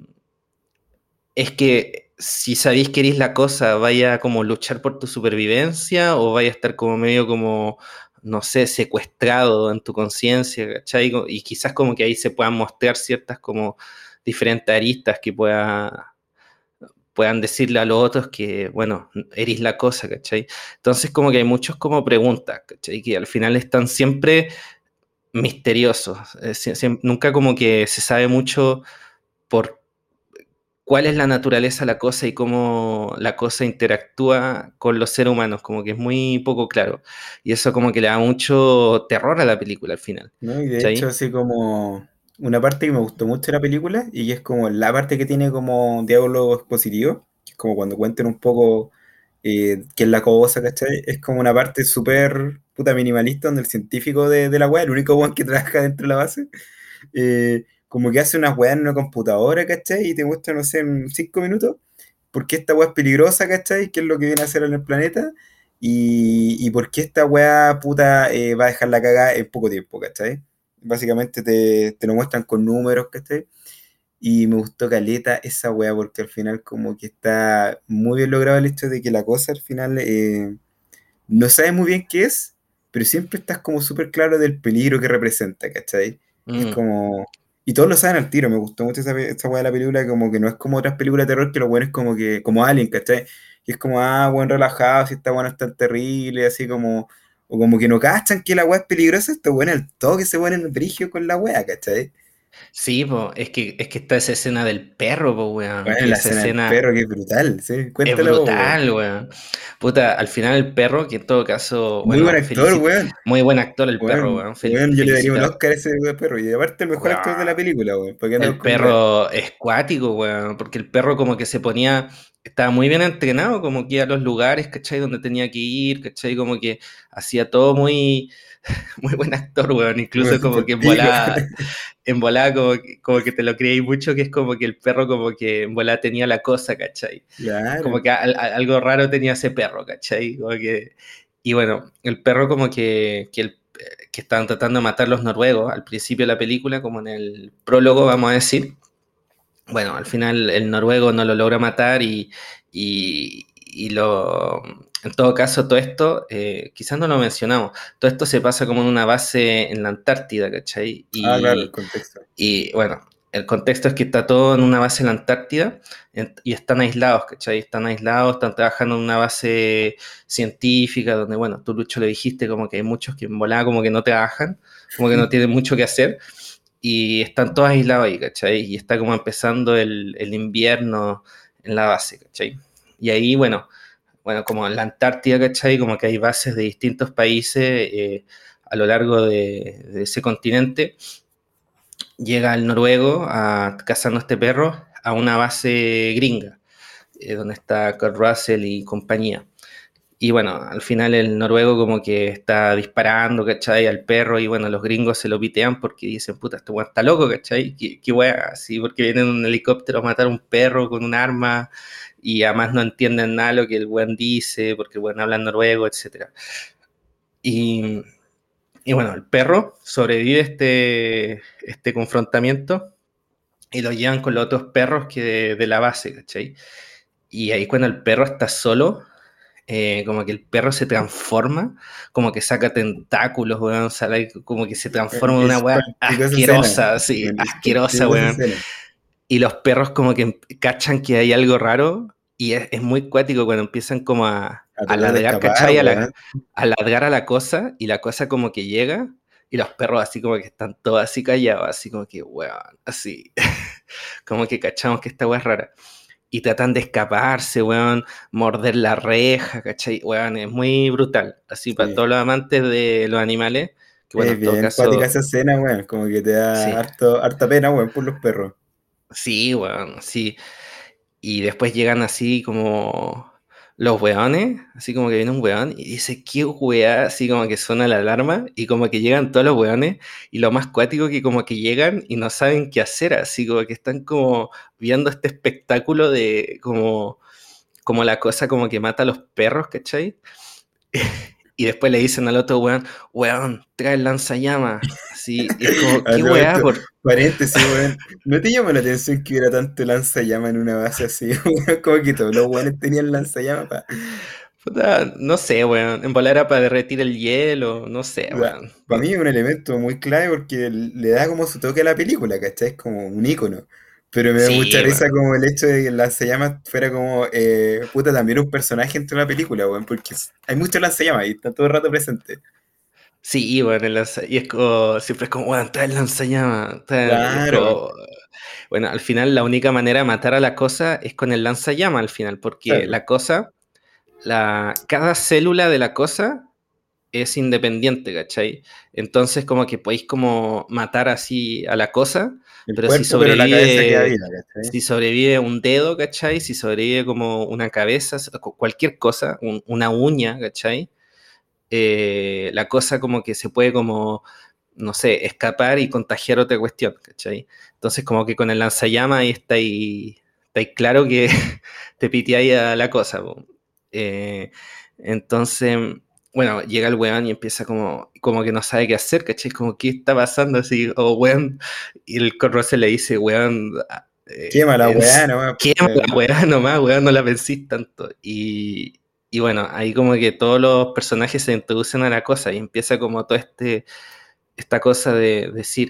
es que si sabéis que eres la cosa, vaya a como luchar por tu supervivencia o vaya a estar como medio como, no sé, secuestrado en tu conciencia, ¿cachai? Y quizás como que ahí se puedan mostrar ciertas como diferentes aristas que pueda, puedan decirle a los otros que, bueno, eres la cosa, ¿cachai? Entonces como que hay muchos como preguntas, ¿cachai? Que al final están siempre misteriosos. Eh, sie- siem- nunca como que se sabe mucho por cuál es la naturaleza de la cosa y cómo la cosa interactúa con los seres humanos, como que es muy poco claro. Y eso como que le da mucho terror a la película al final. ¿No? Y de hecho, ¿Cachai? así como una parte que me gustó mucho de la película, y es como la parte que tiene como diálogo expositivo, que es como cuando cuentan un poco eh, qué es la cosa, ¿cachai? Es como una parte súper puta minimalista donde el científico de, de la web, el único weón que trabaja dentro de la base, eh, como que hace unas weas en una computadora, ¿cachai? Y te muestra, no sé, en cinco minutos, por qué esta wea es peligrosa, ¿cachai? ¿Qué es lo que viene a hacer en el planeta? Y, y por qué esta wea puta eh, va a dejar la cagada en poco tiempo, ¿cachai? Básicamente te, te lo muestran con números, ¿cachai? Y me gustó caleta esa wea porque al final como que está muy bien logrado el hecho de que la cosa al final eh, no sabes muy bien qué es, pero siempre estás como súper claro del peligro que representa, ¿cachai? Es Mm. como... Y todos lo saben al tiro, me gustó mucho esa, pe- esa weá de la película, como que no es como otras películas de terror, que lo bueno es como que, como Alien, ¿cachai? Que es como, ah, buen relajado, si está bueno es tan terrible, así como... O como que no cachan que la weá es peligrosa, esto bueno, el toque se pone en el brigio con la weá, ¿cachai? Sí, po, es que, es que está esa escena del perro, po, weón, Bueno, que la esa escena del escena perro que es brutal, sí, es cuéntala vos, weón. brutal, weón. Puta, al final el perro, que en todo caso, Muy buen bueno, actor, felicit weón. muy buen actor el perro, Weón, weón, fel weón, yo le daría un felicita. Oscar a ese perro. Y aparte el mejor actor de la Weón, película, weón. ¿Para qué andamos el con weón? perro es cuático, weón, porque el perro como que se ponía, estaba muy bien entrenado, como que iba a los lugares, ¿cachai? Donde tenía que ir, ¿cachai? Como que hacía todo muy, muy buen actor, weón, incluso Weón, como que por en pico. volada, en volada como que, como que te lo creí mucho, que es como que el perro como que en volada tenía la cosa, ¿cachai? Como Claro. que al- al- algo raro tenía ese perro, ¿cachai? Como que, y bueno, el perro como que, que, el, que estaban tratando de matar los noruegos al principio de la película, como en el prólogo, vamos a decir. Bueno, al final el noruego no lo logra matar y, y, y lo... En todo caso, todo esto, eh, quizás no lo mencionamos, todo esto se pasa como en una base en la Antártida, ¿cachai? Ah, claro, el Y, contexto. y bueno, el contexto es que está todo en una base en la Antártida en- y están aislados, ¿cachai? Están aislados, están trabajando en una base científica donde, bueno, tú Lucho le dijiste como que hay muchos que en volada como que no trabajan, como que no tienen mucho que hacer y están todos aislados ahí, ¿cachai? Y está como empezando el, el invierno en la base, ¿cachai? Y ahí, bueno, bueno, como en la Antártida, ¿cachai? Como que hay bases de distintos países eh, a lo largo de, de ese continente llega el noruego a, cazando a este perro a una base gringa, eh, donde está Kurt Russell y compañía. Y bueno, al final el noruego como que está disparando, ¿cachai? Al perro y bueno, los gringos se lo pitean porque dicen, puta, este weón está loco, ¿cachai? ¿Qué, qué weá? Así porque vienen en un helicóptero a matar a un perro con un arma y además no entienden nada lo que el weón dice porque el weón habla en noruego, etcétera. Y, y bueno, el perro sobrevive este, este confrontamiento y lo llevan con los otros perros que de, de la base, ¿cachai? Y ahí cuando el perro está solo, eh, como que el perro se transforma, como que saca tentáculos, weón, sale, como que se transforma Weón, en una es weá palpico esa escena. asquerosa, así, Weón, es asquerosa, palpico esa weón. escena. Y los perros como que cachan que hay algo raro y es, es muy cuático cuando empiezan como a, A a tratar de ladrar, escapar, ¿cachai? A, la, weón. a ladrar a la cosa y la cosa como que llega y los perros así como que están todos así callados, así como que, weón, así, como que cachamos que esta weá es rara. Y tratan de escaparse, weón, morder la reja, ¿cachai? Weón, es muy brutal. Así para Sí. todos los amantes de los animales, que bueno, Es en todo bien cuática caso, esa escena, weón. Como que te da sí, harto, harta pena, weón, por los perros. sí, weón, sí. Y después llegan así como los weones, así como que viene un weón y dice, qué weá, así como que suena la alarma y como que llegan todos los weones y lo más cuático que como que llegan y no saben qué hacer, así como que están como viendo este espectáculo de como, como la cosa como que mata a los perros, ¿cachai? Y después le dicen al otro weón, weón, trae el lanzallamas, así, y es como, A qué todo weá, esto, por... paréntesis, weón. ¿No te llamó la atención que hubiera tanto lanzallamas en una base así? Weón? Como que todos los weones tenían lanzallamas pa- Puta, no sé, weón, en volar era para derretir el hielo, no sé, weón. Para mí es un elemento muy clave porque le da como su toque a la película, ¿cachai? Es como un ícono. Pero me da mucha Sí, risa weón. como el hecho de que el lanzallamas fuera como, eh, puta, también un personaje dentro de la película, weón, porque es- hay muchos lanzallamas y están todo el rato presentes. Sí, bueno, el lanza- y es como, siempre es como, bueno, trae el lanzallamas, trae- y es Claro, como, bueno, al final la única manera de matar a la cosa es con el lanzallamas al final, porque claro. la cosa, la, cada célula de la cosa es independiente, ¿cachai? Entonces como que podéis como matar así a la cosa, El pero si cuerpo, pero la cabeza queda sobrevive, viva, ¿cachai? si sobrevive un dedo, ¿cachai? Si sobrevive como una cabeza, cualquier cosa, un- una uña, ¿cachai? Eh, la cosa como que se puede como, no sé, escapar y contagiar otra cuestión, ¿cachai? Entonces como que con el lanzallamas ahí está ahí, está ahí claro que te piteáis a la cosa, po. Eh, entonces, bueno, llega el weón y empieza como, como que no sabe qué hacer, ¿cachai? Como, ¿qué está pasando? Así, o weón, y el Corrose le dice, weón, eh, Quema la en- weá nomás, pues, quema claro. la weá nomás, weón, no la pensís tanto. Y, y bueno, ahí como que todos los personajes se introducen a la cosa y empieza como todo este, esta cosa de decir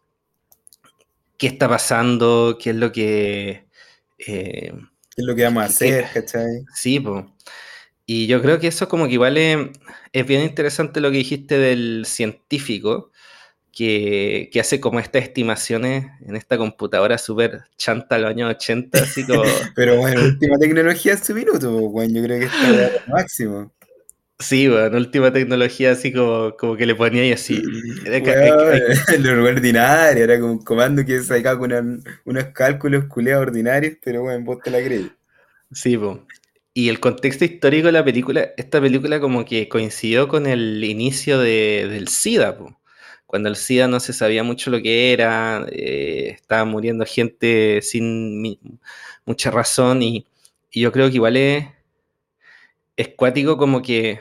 qué está pasando, qué es lo que... eh, ¿Qué es lo que vamos a que- que- hacer, cachai? sí, po. Y yo creo que eso como que igual es, es bien interesante lo que dijiste del científico, que, que hace como estas estimaciones en esta computadora súper chanta a los años ochenta así como... Pero bueno, última tecnología en su minuto, pues, weón. Yo creo que esta weá es lo máximo. Sí, bueno, última tecnología así como, como que le ponía y así. Hay que- hay que- Weón, hay- lo ordinario, era como un comando que sacaba con una- unos cálculos culeados ordinarios, pero bueno, vos te la creí. sí, po. Y el contexto histórico de la película, esta película como que coincidió con el inicio de- del SIDA, po. Cuando el SIDA no se sabía mucho lo que era, eh, estaba muriendo gente sin mi- mucha razón y, y yo creo que igual es, es cuático como que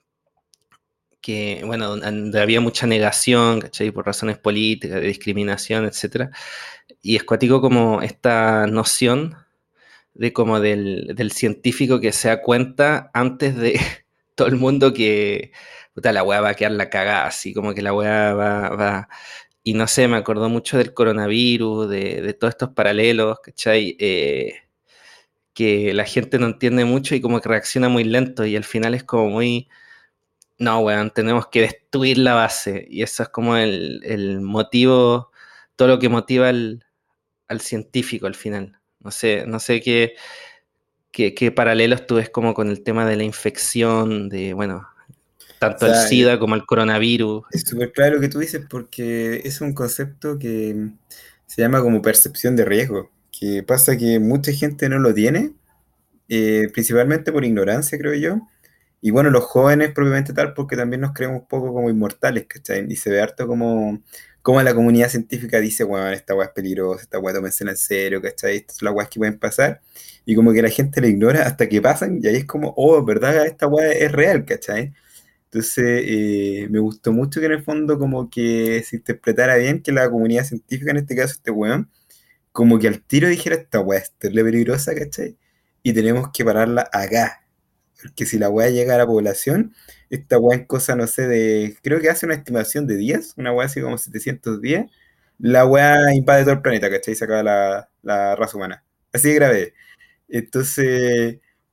que, bueno, donde había mucha negación, ¿cachai? Por razones políticas, de discriminación, etcétera. Y es cuático como esta noción de como del, del científico que se da cuenta antes de todo el mundo que, puta, la weá va a quedar la cagada, así como que la weá va, va... Y no sé, me acordó mucho del coronavirus, de, de todos estos paralelos, ¿cachai? Eh, que la gente no entiende mucho y como que reacciona muy lento y al final es como muy no, weón, tenemos que destruir la base. Y eso es como el, el motivo, todo lo que motiva al, al científico al final. No sé, no sé qué, qué, qué paralelos tú ves como con el tema de la infección, de, bueno, O tanto el sea, eh, SIDA como el coronavirus. es súper claro lo que tú dices porque es un concepto que se llama como percepción de riesgo, que pasa que mucha gente no lo tiene, eh, principalmente por ignorancia, creo yo. Y bueno, los jóvenes propiamente tal, porque también nos creemos un poco como inmortales, ¿cachai? Y se ve harto como, como la comunidad científica dice, bueno, esta weá es peligrosa, esta weá tómensela en serio, ¿cachai? Estas son las weas que pueden pasar. Y como que la gente la ignora hasta que pasan, y ahí es como, oh, ¿verdad? Esta weá es real, ¿cachai? Entonces, eh, me gustó mucho que en el fondo como que se interpretara bien que la comunidad científica, en este caso este weón, como que al tiro dijera, esta weá es terrible peligrosa, ¿cachai? Y tenemos que pararla acá, que si la weá llega a la población, esta weá en cosa, no sé, de. Creo que hace una estimación de días, una weá así como setecientos días. La weá invade todo el planeta, ¿cachai? Y se acaba la, la raza humana. Así de grave. Entonces,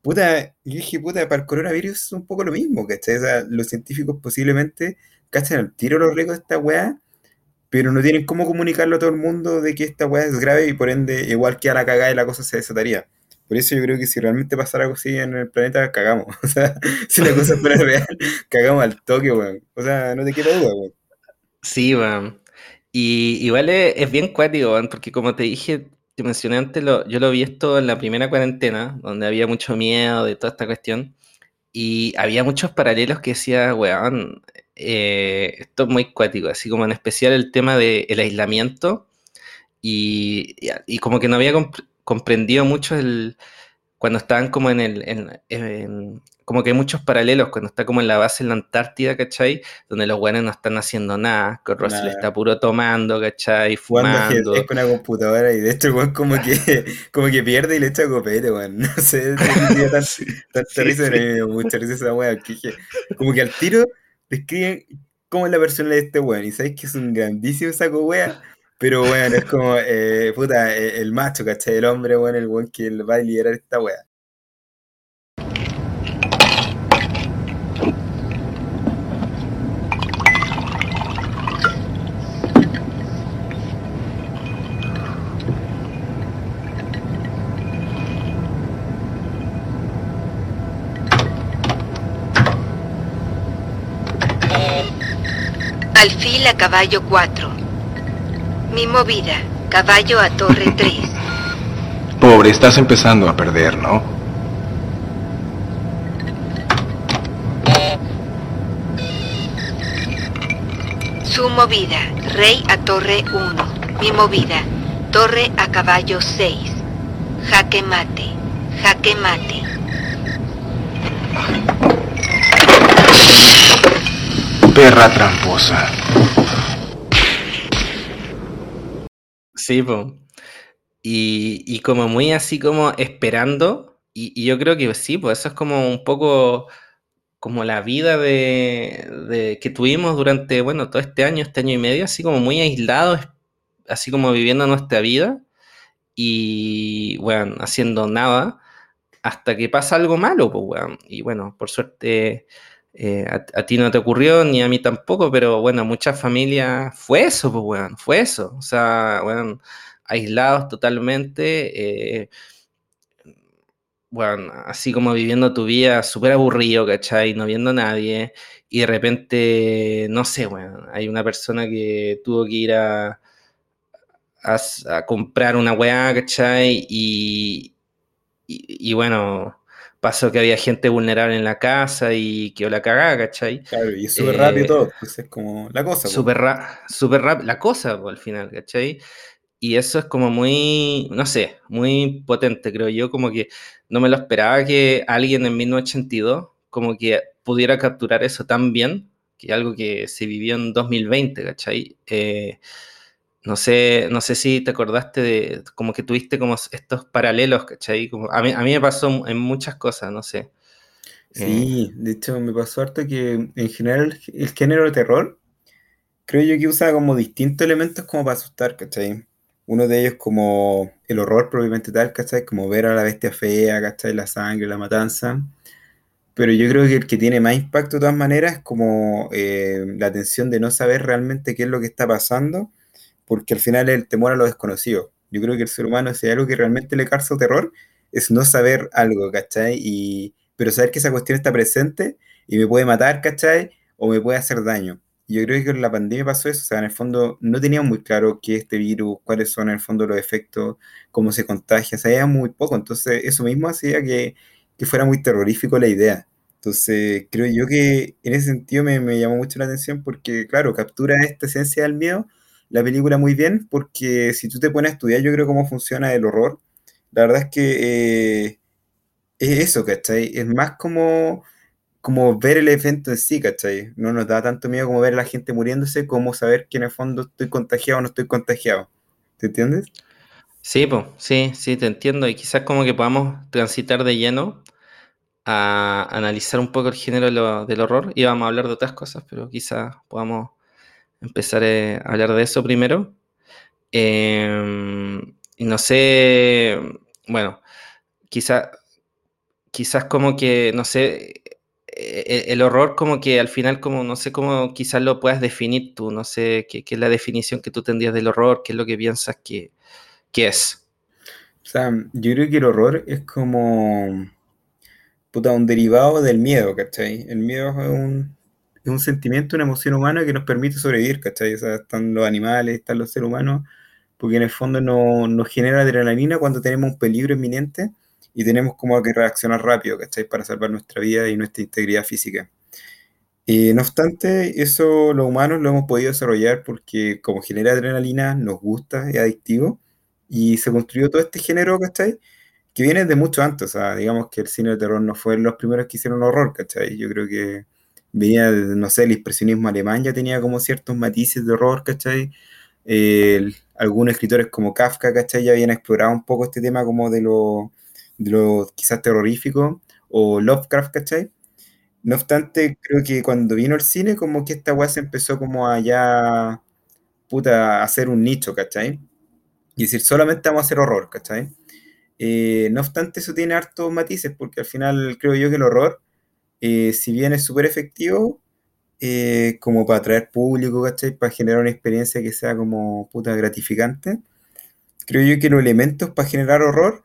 puta, yo dije, puta, para el coronavirus es un poco lo mismo, ¿cachai? O sea, los científicos posiblemente cachan al tiro los riesgos de esta weá, pero no tienen cómo comunicarlo a todo el mundo de que esta weá es grave y por ende igual que a la cagada y la cosa se desataría. Por eso yo creo que si realmente pasara algo así en el planeta, cagamos. O sea, si la cosa fuera real, cagamos al toque, weón. O sea, no te queda duda, weón. Sí, weón. Y igual es, es bien cuático, weón, porque como te dije, te mencioné antes, lo, yo lo vi esto en la primera cuarentena, donde había mucho miedo de toda esta cuestión, y había muchos paralelos que decía, weón, eh, esto es muy cuático, así como en especial el tema del aislamiento, y, y, y como que no había comp- comprendido mucho el cuando estaban como en el, en- en- como que hay muchos paralelos, cuando está como en la base en la Antártida, ¿cachai? Donde los buenos no están haciendo nada, que Russell Nada. está puro tomando, ¿cachai? Jugando ajedrez Fumando. con una computadora y de hecho el weón como que, como que pierde y le echa copete, weón. No sé si a ti te dio tan- Sí, tanta sí, risa, pero a mí sí. me dio mucha risa esa weá. Que dije, como que al tiro describen cómo es la persona de este weón. Y sabes que es un grandísimo saco weá, pero weón, es como, eh, puta, eh, el macho, ¿cachai? El hombre, weón, el weón que va a liderar esta weá. Alfil a caballo cuatro. Mi movida, caballo a torre tres. Pobre, estás empezando a perder, ¿no? Su movida, rey a torre uno. Mi movida, torre a caballo seis. Jaque mate, jaque mate. Perra tramposa. Sí, po. Y, y como muy así como esperando, y, y yo creo que sí, pues eso es como un poco como la vida de, de- que tuvimos durante, bueno, todo este año, este año y medio, así como muy aislados, así como viviendo nuestra vida y, bueno, haciendo nada, hasta que pasa algo malo, pues, weón. Y bueno, por suerte eh, a, a ti no te ocurrió, ni a mí tampoco, pero bueno, muchas familias fue eso, pues, weón, fue eso. O sea, weón, aislados totalmente, eh, bueno, así como viviendo tu vida súper aburrido, ¿cachai? No viendo a nadie, y de repente, no sé, bueno, hay una persona que tuvo que ir a, a, a comprar una weá, ¿cachai? Y, y, y bueno, pasó que había gente vulnerable en la casa y quedó la cagada, ¿cachai? Claro, y es súper rápido Eh, todo, entonces es como la cosa, pues. súper ra- súper rápido, la cosa, po, al final, ¿cachai? Y eso es como muy, no sé, muy potente, creo yo, como que no me lo esperaba que alguien en mil novecientos ochenta y dos como que pudiera capturar eso tan bien, que algo que se vivió en dos mil veinte, ¿cachai? Eh, no sé, no sé si te acordaste de, como que tuviste como estos paralelos, ¿cachai? Como, a mí, a mí me pasó en muchas cosas, no sé. Eh, Sí, de hecho me pasó harto que en general el género de terror creo yo que usa como distintos elementos como para asustar, ¿cachai? Uno de ellos como el horror propiamente tal, ¿cachai? Como ver a la bestia fea, ¿cachai? La sangre, la matanza. Pero yo creo que el que tiene más impacto de todas maneras es como eh, la tensión de no saber realmente qué es lo que está pasando, porque al final es el temor a lo desconocido. Yo creo que el ser humano, si hay algo que realmente le causa terror, es no saber algo, ¿cachai? Y, pero saber que esa cuestión está presente y me puede matar, ¿cachai? O me puede hacer daño. Y yo creo que con la pandemia pasó eso, o sea, en el fondo no teníamos muy claro qué es este virus, cuáles son en el fondo los efectos, cómo se contagia, sabíamos muy poco, entonces eso mismo hacía que, que fuera muy terrorífico la idea. Entonces, creo yo que en ese sentido me, me llamó mucho la atención porque, claro, captura esta esencia del miedo la película muy bien, porque si tú te pones a estudiar, yo creo cómo funciona el horror, la verdad es que eh, es eso, ¿cachai? Es más como, como ver el evento en sí, ¿cachai? No nos da tanto miedo como ver a la gente muriéndose, como saber que en el fondo estoy contagiado o no estoy contagiado. ¿Te entiendes? sí, pues, sí, sí, te entiendo. Y quizás como que podamos transitar de lleno a analizar un poco el género de lo- del horror y vamos a hablar de otras cosas, pero quizás podamos empezar eh, a hablar de eso primero. Eh, y no sé, bueno, quizás quizás como que, no sé, eh, el horror como que al final como, no sé cómo quizás lo puedas definir tú, no sé qué, qué es la definición que tú tendrías del horror, qué es lo que piensas que, que es. O sea, yo creo que el horror es como, puta, un derivado del miedo, ¿cachai? El miedo es un, es un sentimiento, una emoción humana que nos permite sobrevivir, ¿cachai? O sea, están los animales, están los seres humanos, porque en el fondo no, nos genera adrenalina cuando tenemos un peligro inminente y tenemos como que reaccionar rápido, ¿cachai? Para salvar nuestra vida y nuestra integridad física. Eh, no obstante, eso los humanos lo hemos podido desarrollar porque como genera adrenalina, nos gusta, es adictivo, y se construyó todo este género, ¿cachai? Que viene de mucho antes, o sea, digamos que el cine de terror no fue los primeros que hicieron horror, ¿cachai? Yo creo que venía, de, no sé, el expresionismo alemán ya tenía como ciertos matices de horror, ¿cachai? Eh, el- algunos escritores como Kafka, ¿cachai? Ya habían explorado un poco este tema como de lo, de lo quizás terrorífico, o Lovecraft, ¿cachai? No obstante, creo que cuando vino el cine, como que esta weá se empezó como a ya, puta, a hacer un nicho, ¿cachai? Y decir, solamente vamos a hacer horror, ¿cachai? Eh, no obstante, eso tiene hartos matices, porque al final creo yo que el horror, eh, si bien es súper efectivo, eh, como para atraer público, ¿cachai? Para generar una experiencia que sea como puta gratificante, creo yo que los elementos para generar horror,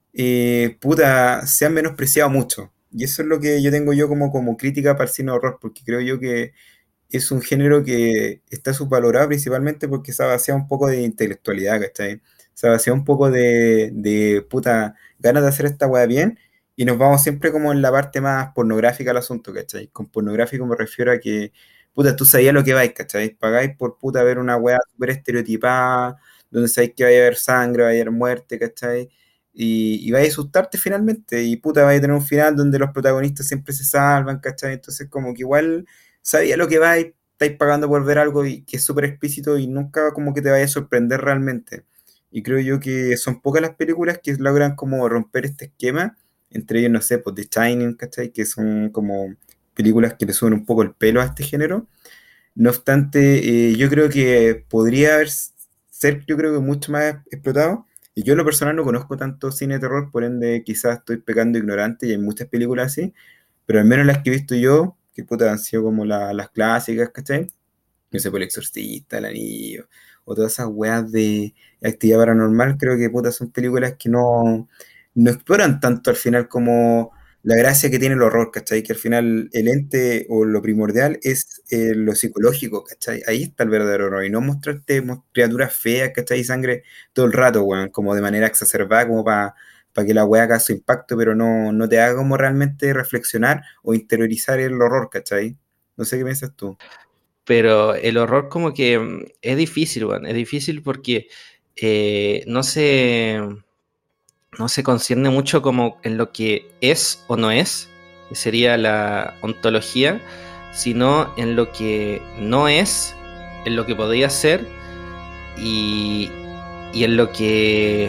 eh, puta, se han menospreciado mucho. Y eso es lo que yo tengo yo como, como crítica para el cine de horror, porque creo yo que es un género que está subvalorado principalmente porque se ha vaciado un poco de intelectualidad, ¿cachai? Se ha vaciado un poco de, de puta ganas de hacer esta weá bien y nos vamos siempre como en la parte más pornográfica del asunto, ¿cachai? Con pornográfico me refiero a que, puta, tú sabías lo que vais, ¿cachai? Pagáis por puta ver una weá súper estereotipada, donde sabéis que vaya a haber sangre, vaya a haber muerte, ¿cachai? Y, y vais a asustarte finalmente y puta, vais a tener un final donde los protagonistas siempre se salvan, ¿cachai? Entonces como que igual sabía lo que va y estáis pagando por ver algo y que es súper explícito y nunca como que te vaya a sorprender realmente. Y creo yo que son pocas las películas que logran como romper este esquema, entre ellos, no sé, pues The Shining, ¿cachai? Que son como películas que le suben un poco el pelo a este género. No obstante, eh, yo creo que podría haber ser, yo creo que mucho más explotado. Y yo en lo personal no conozco tanto cine de terror, por ende quizás estoy pecando ignorante y hay muchas películas así, pero al menos las que he visto yo, que puta han sido como la- las clásicas, ¿cachai? No sé, por El Exorcista, El Anillo, o todas esas weas de actividad paranormal, creo que puta son películas que no, no exploran tanto al final como la gracia que tiene el horror, ¿cachai? Que al final el ente o lo primordial es eh, lo psicológico, ¿cachai? Ahí está el verdadero horror, y no mostrarte mo- criaturas feas, ¿cachai? Y sangre todo el rato, weón, como de manera exacerbada, como para que la wea haga su impacto, pero no, no te haga como realmente reflexionar o interiorizar el horror, ¿cachai? No sé qué piensas tú. Pero el horror como que mm, es difícil, weón, es difícil porque eh, no se, no se concierne mucho como en lo que es o no es, que sería la ontología, sino en lo que no es, en lo que podría ser y, y en lo que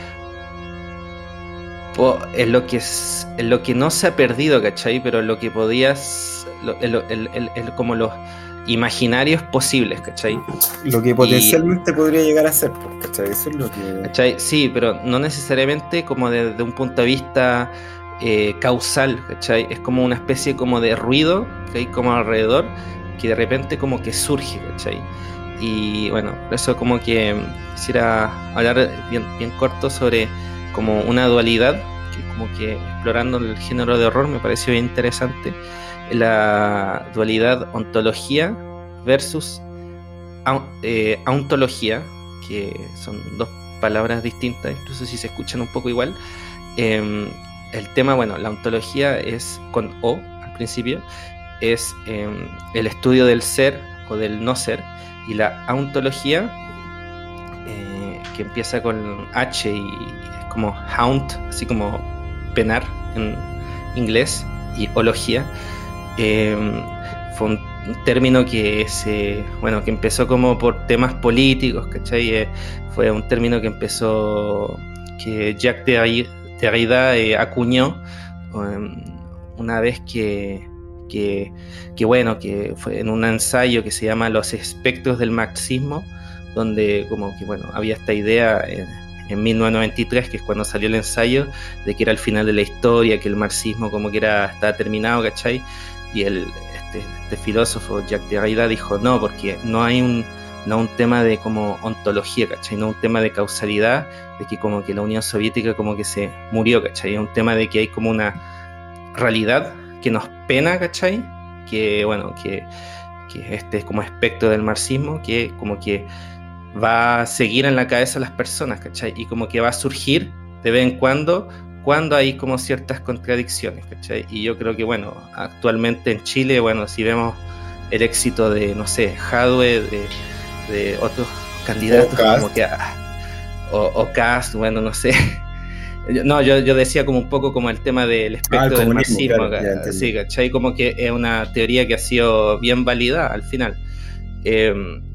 po- en lo que es, en lo que no se ha perdido, ¿cachai? Pero en lo que podías, lo- en lo- el- el- el- como los imaginarios posibles, ¿cachai? Lo que Y, potencialmente podría llegar a ser, pues, ¿cachai? Eso es lo que... ¿cachai? Sí, pero no necesariamente como desde un punto de vista eh, causal, ¿cachai? Es como una especie como de ruido que hay como alrededor, que de repente como que surge, ¿cachai? Y bueno, por eso como que mm, quisiera hablar bien, bien corto sobre como una dualidad, que como que explorando el género de horror me pareció bien interesante, la dualidad ontología versus au- eh, ontología, que son dos palabras distintas, incluso si se escuchan un poco igual. Eh, el tema, bueno, la ontología es con O al principio, es eh, el estudio del ser o del no ser, y la ontología, eh, que empieza con H y es como haunt, así como penar en inglés, y ología, eh, fue un término que se, bueno, que empezó como por temas políticos, ¿cachai? Eh, fue un término que empezó, que Jacques Derri- Derrida eh, acuñó um, una vez que, que, que, bueno, que fue en un ensayo que se llama Los espectros del marxismo, donde como que, bueno, había esta idea en, en mil novecientos noventa y tres, que es cuando salió el ensayo, de que era el final de la historia, que el marxismo como que era, estaba terminado, ¿cachai? Y el, este, este filósofo Jacques Derrida dijo, no, porque no hay un, no un tema de como ontología, ¿cachai? No un tema de causalidad, de que como que la Unión Soviética como que se murió, ¿cachai? Es un tema de que hay como una realidad que nos pena, ¿cachai? Que, bueno, que, que este es como espectro del marxismo, que como que va a seguir en la cabeza de las personas, ¿cachai? Y como que va a surgir de vez en cuando, cuando hay como ciertas contradicciones, ¿cachai? Y yo creo que, bueno, actualmente en Chile, bueno, si vemos el éxito de, no sé, Jadwe, de, de otros candidatos, o como que, o, o Kast, bueno, no sé. No, yo, yo decía como un poco como el tema del espectro ah, del marxismo, claro, sí, ¿cachai? Como que es una teoría que ha sido bien válida al final. Eh,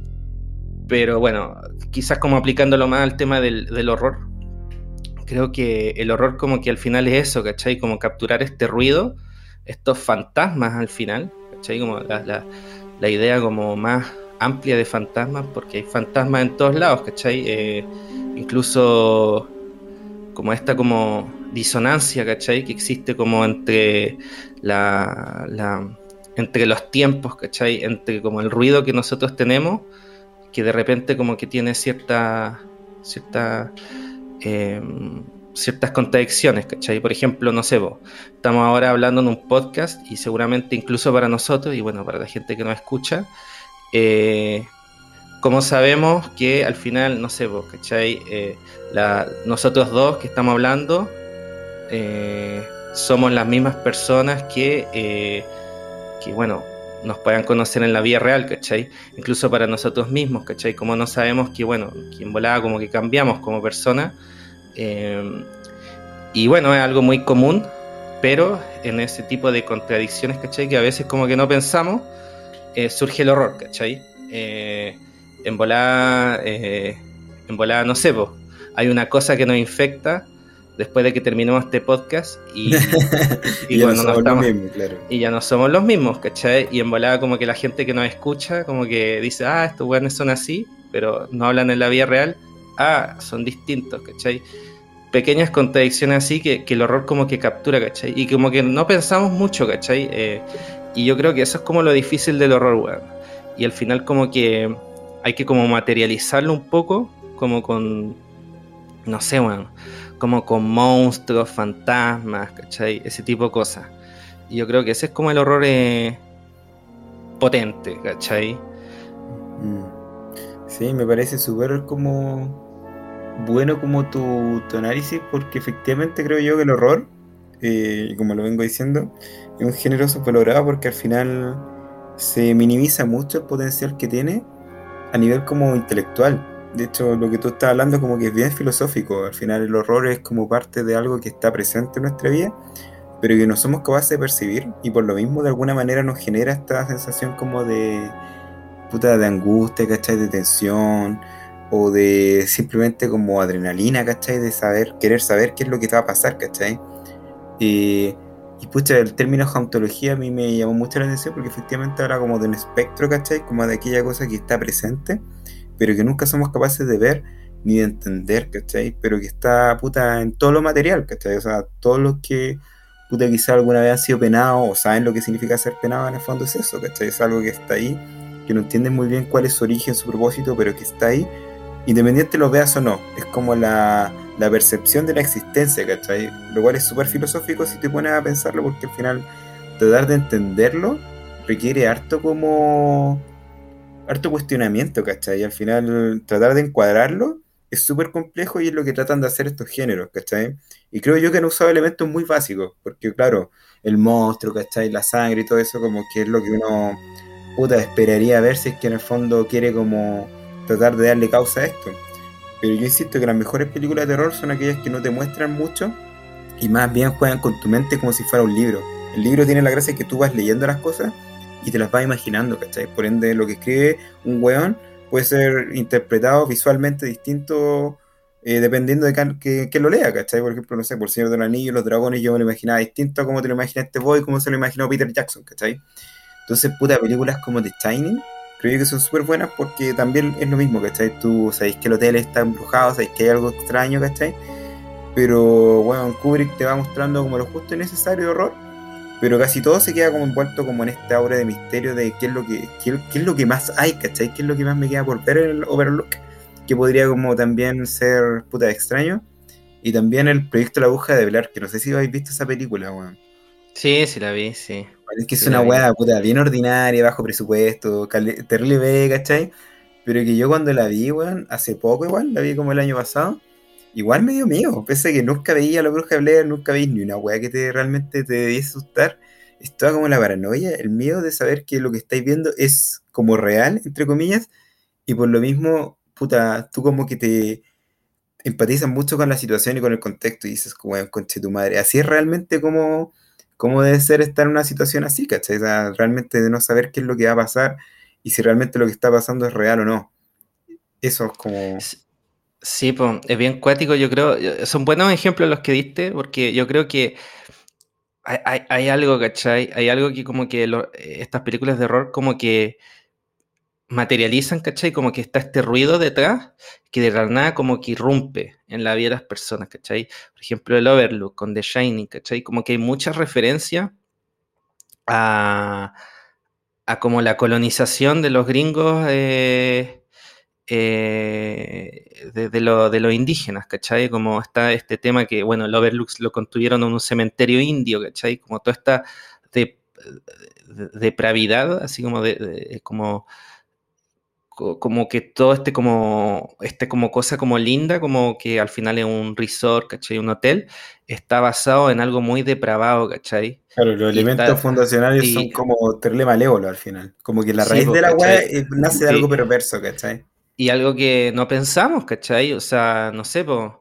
pero bueno, quizás como aplicándolo más al tema del, del horror, creo que el horror como que al final es eso, ¿cachai? Como capturar este ruido, estos fantasmas al final, ¿cachai? Como la, la, la idea como más amplia de fantasmas, porque hay fantasmas en todos lados, ¿cachai? Eh, incluso como esta como disonancia, ¿cachai? Que existe como entre la, la entre los tiempos, ¿cachai? Entre como el ruido que nosotros tenemos, que de repente como que tiene cierta cierta eh, ciertas contradicciones, ¿cachai? Por ejemplo, no sé, vos, estamos ahora hablando en un podcast y seguramente incluso para nosotros y bueno, para la gente que nos escucha, eh, como sabemos que al final, no sé, vos, ¿cachai? Eh, la, nosotros dos que estamos hablando eh, somos las mismas personas que, eh, que, bueno, nos puedan conocer en la vida real, ¿cachai? Incluso para nosotros mismos, ¿cachai? Como no sabemos que, bueno, que en volada como que cambiamos como persona. Eh, y bueno, es algo muy común, pero en ese tipo de contradicciones, ¿cachai? Que a veces como que no pensamos, eh, surge el horror, ¿cachai? Eh, en volada, eh, en volada, no sé, po, hay una cosa que nos infecta después de que terminemos este podcast y, y, y bueno, no estamos, mismos, claro. Y ya no somos los mismos, ¿cachai? Y en volada como que la gente que nos escucha como que dice, ah, estos güeyes son así, pero no hablan en la vida real, ah, son distintos, ¿cachai? Pequeñas contradicciones así que, que el horror como que captura, ¿cachai? Y como que no pensamos mucho, ¿cachai? Eh, y yo creo que eso es como lo difícil del horror, weón. Y al final como que hay que como materializarlo un poco, como con, no sé, weón, como con monstruos, fantasmas, ¿cachai? Ese tipo de cosas. Y yo creo que ese es como el horror eh, potente, ¿cachai? Sí, me parece súper como bueno como tu, tu análisis, porque efectivamente creo yo que el horror, eh, como lo vengo diciendo, es un género superlogrado porque al final se minimiza mucho el potencial que tiene a nivel como intelectual. De hecho, lo que tú estás hablando como que es bien filosófico. Al final el horror es como parte de algo que está presente en nuestra vida, pero que no somos capaces de percibir, y por lo mismo de alguna manera nos genera esta sensación como de puta, de angustia, ¿cachai? De tensión, o de simplemente como adrenalina, ¿cachai? De saber, querer saber qué es lo que te va a pasar, ¿cachai? Y, y pucha, el término hauntología a mí me llamó mucho la atención porque efectivamente habla como de un espectro, ¿cachai? Como de aquella cosa que está presente, pero que nunca somos capaces de ver ni de entender, ¿cachai? Pero que está, puta, en todo lo material, ¿cachai? O sea, todos los que, puta, quizá alguna vez han sido penados o saben lo que significa ser penado, en el fondo es eso, ¿cachai? Es algo que está ahí, que no entienden muy bien cuál es su origen, su propósito, pero que está ahí, independiente lo veas o no. Es como la, la percepción de la existencia, ¿cachai? Lo cual es súper filosófico si te pones a pensarlo, porque al final tratar de entenderlo requiere harto como harto cuestionamiento, ¿cachai? Y al final tratar de encuadrarlo es súper complejo y es lo que tratan de hacer estos géneros, ¿cachai? Y creo yo que han usado elementos muy básicos, porque claro, el monstruo, ¿cachai? La sangre y todo eso como que es lo que uno, puta, esperaría ver si es que en el fondo quiere como tratar de darle causa a esto. Pero yo insisto que las mejores películas de terror son aquellas que no te muestran mucho y más bien juegan con tu mente como si fuera un libro. El libro tiene la gracia que tú vas leyendo las cosas y te las vas imaginando, ¿cachai? Por ende, lo que escribe un weón puede ser interpretado visualmente distinto eh, dependiendo de que, que, que lo lea, ¿cachai? Por ejemplo, no sé, por El Señor del Anillo, Los Dragones, yo me lo imaginaba distinto a como te lo imaginaste vos y como se lo imaginó Peter Jackson, ¿cachai? Entonces, puta, películas como The Shining creo yo que son súper buenas porque también es lo mismo, ¿cachai? Tú sabéis que el hotel está embrujado, sabéis que hay algo extraño, ¿cachai? Pero bueno, Kubrick te va mostrando como lo justo y necesario de horror, pero casi todo se queda como envuelto como en esta aura de misterio de qué es lo que, qué, qué es lo que más hay, ¿cachai? ¿Qué es lo que más me queda por ver en el Overlook? Que podría como también ser puta extraño. Y también el proyecto La Bruja de Blair, que no sé si habéis visto esa película, weón. Sí, sí la vi, sí. Es que es Sí una la vi. weá puta bien ordinaria, bajo presupuesto, cale- terrible B, ¿cachai? Pero que yo cuando la vi, weón, hace poco igual, la vi como el año pasado, igual me dio miedo, pese a que nunca veía La Bruja de Blair, nunca vi ni una weá que te realmente te debiese asustar. Estaba como la paranoia, el miedo de saber que lo que estáis viendo es como real, entre comillas, y por lo mismo, puta, tú como que te empatizas mucho con la situación y con el contexto y dices, weón, conche tu madre, así es realmente como, como debe ser estar en una situación así, ¿cachai? O sea, realmente de no saber qué es lo que va a pasar y si realmente lo que está pasando es real o no. Eso es como... S- Sí, pues, es bien cuático, yo creo. eh, Son buenos ejemplos los que diste, porque yo creo que hay, hay- hay algo, ¿cachai? Hay algo que como que lo- eh, estas películas de horror como que materializan, ¿cachai? Como que está este ruido detrás que de la nada como que irrumpe en la vida de las personas, ¿cachai? Por ejemplo, el Overlook con The Shining, ¿cachai? Como que hay muchas referencias a, a como la colonización de los gringos eh, eh, de, de, lo, de los indígenas, ¿cachai? Como está este tema que, bueno, el Overlook lo construyeron en un cementerio indio, ¿cachai? Como toda esta de, de, depravidad, así como de, de como como que todo este como, este como cosa como linda, como que al final es un resort, ¿cachai? Un hotel, está basado en algo muy depravado, ¿cachai? Claro, los Y elementos está, fundacionales son y como terrible malévolos al final. Como que la sí, raíz pues, de la weá ¿cachai? eh, nace de algo Sí. perverso, ¿cachai? Y algo que no pensamos, ¿cachai? O sea, no sé, pues,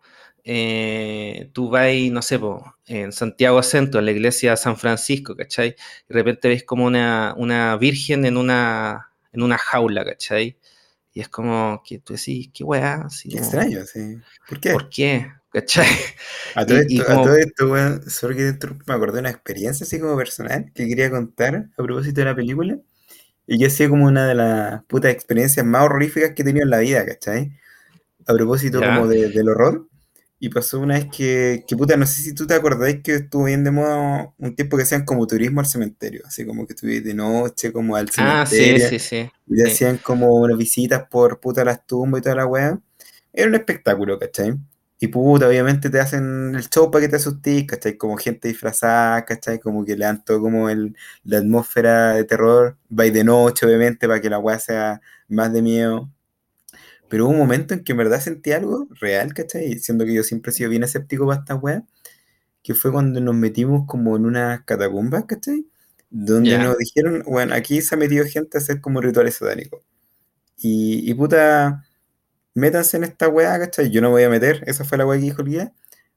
eh, tú vas, no sé, pues, en Santiago Centro, en la iglesia de San Francisco, ¿cachai? Y de repente ves como una, una virgen en una, en una jaula, ¿cachai? Y es como que tú decís, qué weá, así Qué como, extraño, sí. ¿Por qué? ¿por qué? ¿Cachai? A todo Y, esto, y a todo como, esto, weón, solo que dentro me acordé de una experiencia así como personal que quería contar a propósito de la película. Y que ha sido como una de las putas experiencias más horroríficas que he tenido en la vida, ¿cachai? A propósito como ya, de- del horror. Y pasó una vez que, que, puta, no sé si tú te acordáis que estuvo bien de moda un tiempo que hacían como turismo al cementerio, así como que estuviste de noche como al ah, sí, cementerio sí, sí, y te sí, hacían como unas visitas por puta las tumbas y toda la weá. Era un espectáculo, ¿cachai? Y puta, obviamente te hacen el show para que te asustes, ¿cachai? Como gente disfrazada, ¿cachai? Como que le dan todo como el, la atmósfera de terror. Va de noche, obviamente, para que la weá sea más de miedo. Pero hubo un momento en que en verdad sentí algo real, ¿cachai? Siendo que yo siempre he sido bien escéptico para esta weá, que fue cuando nos metimos como en unas catacumbas, ¿cachai? Donde nos ya, dijeron, bueno, aquí se ha metido gente a hacer como rituales satánicos. Y, y puta, métanse en esta weá, ¿cachai? Yo no me voy a meter, esa fue la weá que dijo el guía,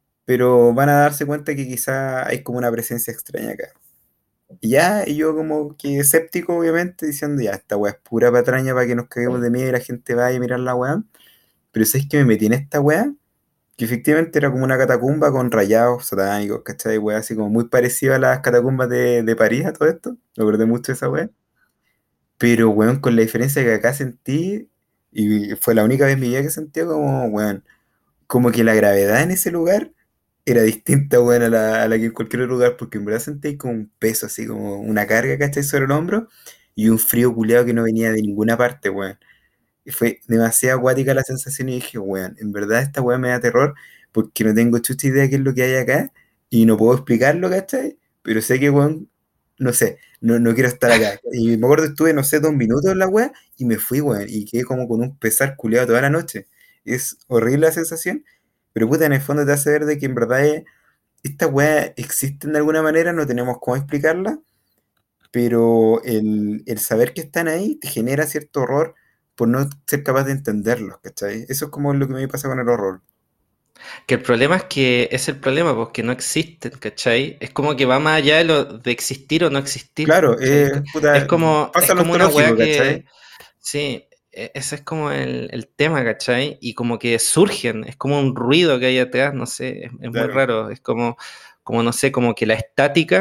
pero van a darse cuenta que quizá hay como una presencia extraña acá. Y ya, y yo como que escéptico, obviamente, diciendo, ya, esta weá es pura patraña para que nos caguemos de miedo y la gente vaya a mirar la weá. Pero ¿sabes que me metí en esta weá? Que efectivamente era como una catacumba con rayados satánicos, ¿cachai? Weá, así como muy parecida a las catacumbas de, de París, a todo esto. Me acordé mucho de esa weá. Pero, weón, con la diferencia que acá sentí, y fue la única vez en mi vida que sentí como, weón, como que la gravedad en ese lugar era distinta, weón, a la, a la que en cualquier otro lugar, porque en verdad sentí como un peso, así como una carga, ¿cachai? Sobre el hombro, y un frío culeado que no venía de ninguna parte, weón. Y fue demasiado acuática la sensación y dije, weón, en verdad esta weá me da terror porque no tengo chucha idea qué es lo que hay acá y no puedo explicarlo, ¿cachai? Pero sé que, weón, no sé, no, no quiero estar acá. Y me acuerdo estuve, no sé, dos minutos en la weá y me fui, weón, y quedé como con un pesar culeado toda la noche. Es horrible la sensación, pero puta, en el fondo te hace ver de que en verdad es- estas weas existen de alguna manera, no tenemos cómo explicarla, pero el, el saber que están ahí te genera cierto horror por no ser capaz de entenderlos, ¿cachai? Eso es como lo que me pasa con el horror. que el problema es que es el problema, pues que no existen, ¿cachai? Es como que va más allá de lo de existir o no existir, Claro, ¿cachai? Es, eh, co- es puta, como, es pasa lo como una weá ontológico, ¿cachai? que, sí, e- ese es como el, el tema, ¿cachai? Y como que surgen, es como un ruido que hay atrás, no sé, es, es muy Claro. raro, es como, como no sé, como que la estática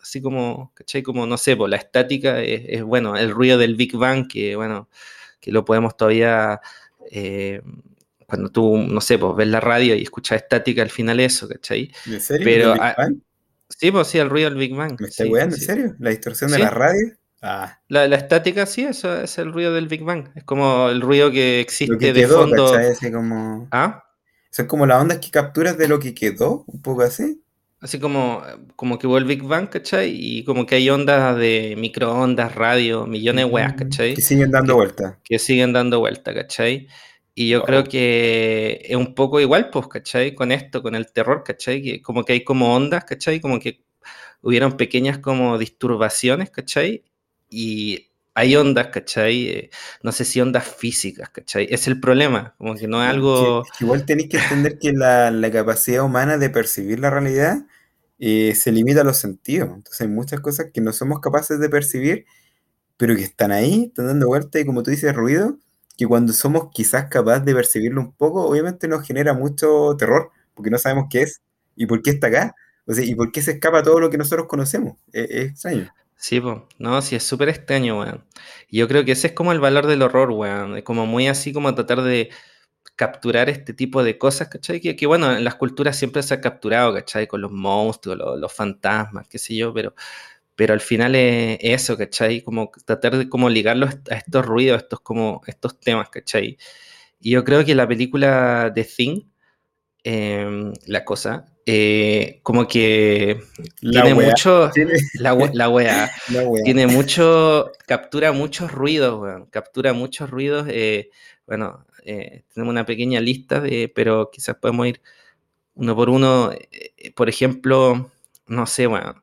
así como, ¿cachai? Como, no sé, pues la estática es, es, bueno, el ruido del Big Bang, que bueno, que lo podemos todavía, eh, cuando tú, no sé, pues ves la radio y escuchas estática al final eso, ¿cachai? ¿En serio? ¿Del Pero, Big ah, Bang? sí, pues sí, el ruido del Big Bang, ¿Me estás sí, weando? ¿En sí. serio? ¿La distorsión de la Sí, radio? Ah, la, la estática sí, eso es el ruido del Big Bang. Es como el ruido que lo que existe de quedó, fondo. ¿cachai? Así como... ¿Ah? Son como las ondas que capturas de lo que quedó, un poco así. Así como, como que hubo el Big Bang, ¿cachai? Y como que hay ondas de microondas, radio, millones de weas, Mm, que ¿cachai? siguen dando Que, vueltas. que siguen dando vuelta, ¿cachai? Y yo creo Wow. que es un poco igual, pues, ¿cachai? Con esto, con el terror, ¿cachai? Que como que hay como ondas, ¿cachai? Como que hubieron pequeñas como disturbaciones, ¿cachai? Y hay ondas, ¿cachai? Eh, no sé si ondas físicas, ¿cachai? Es el problema, como que no es Es que, algo... es que igual tenéis que entender que la, la capacidad humana de percibir la realidad eh, se limita a los sentidos. Entonces hay muchas cosas que no somos capaces de percibir, pero que están ahí, están dando vueltas y como tú dices, ruido, que cuando somos quizás capaces de percibirlo un poco, obviamente nos genera mucho terror, porque no sabemos qué es y por qué está acá. O sea, y por qué se escapa todo lo que nosotros conocemos. Es, es extraño. Sí, pues, no, sí, es súper extraño, weón. Y yo creo que ese es como el valor del horror, weón. Es como muy así como tratar de capturar este tipo de cosas, ¿cachai? Que, que bueno, en las culturas siempre se ha capturado, ¿cachai? Con los monstruos, los, los fantasmas, qué sé yo, pero, pero al final es eso, ¿cachai? Como tratar de como ligarlos a estos ruidos, a estos, como, estos temas, ¿cachai? Y yo creo que la película The Thing, eh, la cosa, eh, como que La tiene weá. mucho, Tiene- la, we- la wea, La weá. tiene mucho, captura muchos ruidos, weón, captura muchos ruidos, eh, bueno, eh, tenemos una pequeña lista, de, pero quizás podemos ir uno por uno, eh, por ejemplo, no sé, bueno,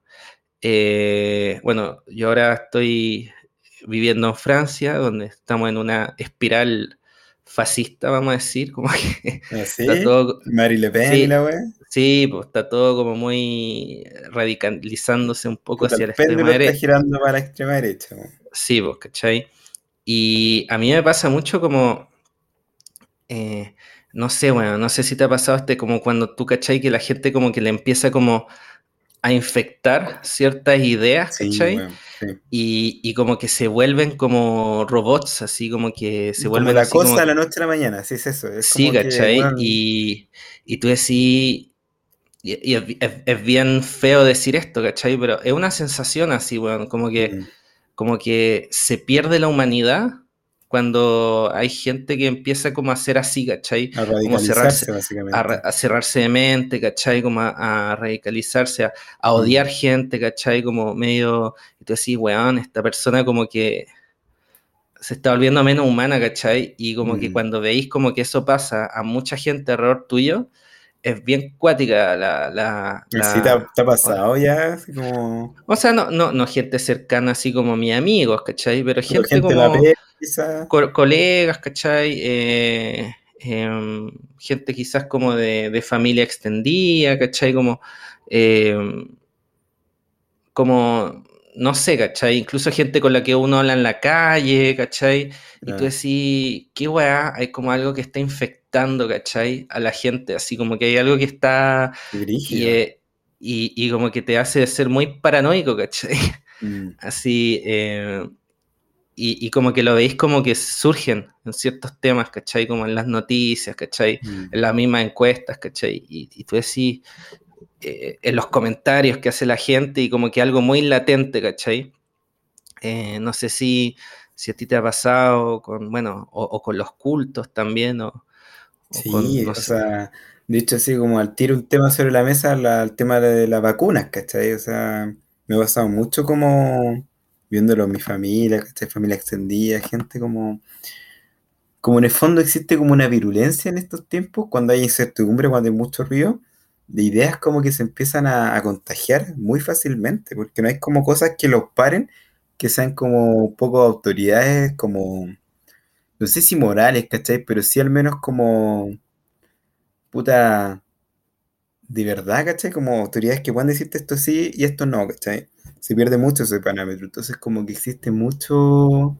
eh, bueno, yo ahora estoy viviendo en Francia, donde estamos en una espiral fascista, vamos a decir, como que está Así, todo, Marie Le Pen y sí, la weá. sí, pues está todo como muy radicalizándose un poco Puta, hacia el la péndulo extrema está derecha. girando para la extrema derecha, weón. Sí, pues, ¿cachai? Y a mí me pasa mucho como, eh, no sé, bueno, no sé si te ha pasado este como cuando tú, ¿cachai? Que la gente como que le empieza como a infectar ciertas ideas, Sí, ¿cachai? weón, sí. Y, y como que se vuelven como robots, así como que se Como vuelven la así cosa como, de la noche a la mañana, sí es eso. Es sí, como que, ¿cachai? weón, Y, y tú decís, y, y es, es- es bien feo decir esto, ¿cachai? Pero es una sensación así, weón, como que, mm, como que se pierde la humanidad cuando hay gente que empieza como a ser así, ¿cachai? a Como cerrarse, radicalizarse, a, ra- básicamente. a cerrarse de mente, ¿cachai? Como a, a radicalizarse, a, a Mm, odiar gente, ¿cachai? Como medio, y tú decís, weón, esta persona como que se está volviendo menos humana, ¿cachai? Y como que mm. cuando veis como que eso pasa a mucha gente alrededor tuyo, es bien cuática la, la, Sí, te ha, la... te ha pasado ya, así como. O sea, no, no, no gente cercana así como mis amigos, ¿cachai? Pero Pero gente gente la como ve, quizás. co- colegas, ¿cachai? Eh, em, gente quizás como de, de familia extendida, ¿cachai? Como, em, como, no sé, ¿cachai? Incluso gente con la que uno habla en la calle, ¿cachai? Y tú Ah, decís, qué weá, hay como algo que está infectando, ¿cachai? A la gente, así como que hay algo que está, qué y, brígido. eh, y, y como que te hace ser muy paranoico, ¿cachai? Mm, Así, eh, y, y como que lo veis como que surgen en ciertos temas, ¿cachai? Como en las noticias, ¿cachai? mm. En las mismas encuestas, ¿cachai? Y, y tú decís, eh, en los comentarios que hace la gente y como que algo muy latente, ¿cachai? Eh, no sé si, si a ti te ha pasado con, bueno, o, o con los cultos también, o, o con, Sí, no o sé. sea, de hecho, así como al tiro un tema sobre la mesa, la- el tema de las vacunas, ¿cachai? O sea, me ha pasado mucho como viéndolo en mi familia, ¿cachai? Familia extendida, gente como. Como en el fondo existe como una virulencia en estos tiempos, cuando hay incertidumbre, cuando hay mucho ruido, de ideas como que se empiezan a, a contagiar muy fácilmente, porque no hay como cosas que los paren, que sean como un poco autoridades, como, no sé si morales, ¿cachai? Pero sí al menos como, puta, de verdad, ¿cachai? Como autoridades que puedan decirte esto sí y esto no, ¿cachai? Se pierde mucho ese parámetro, entonces como que existe mucho...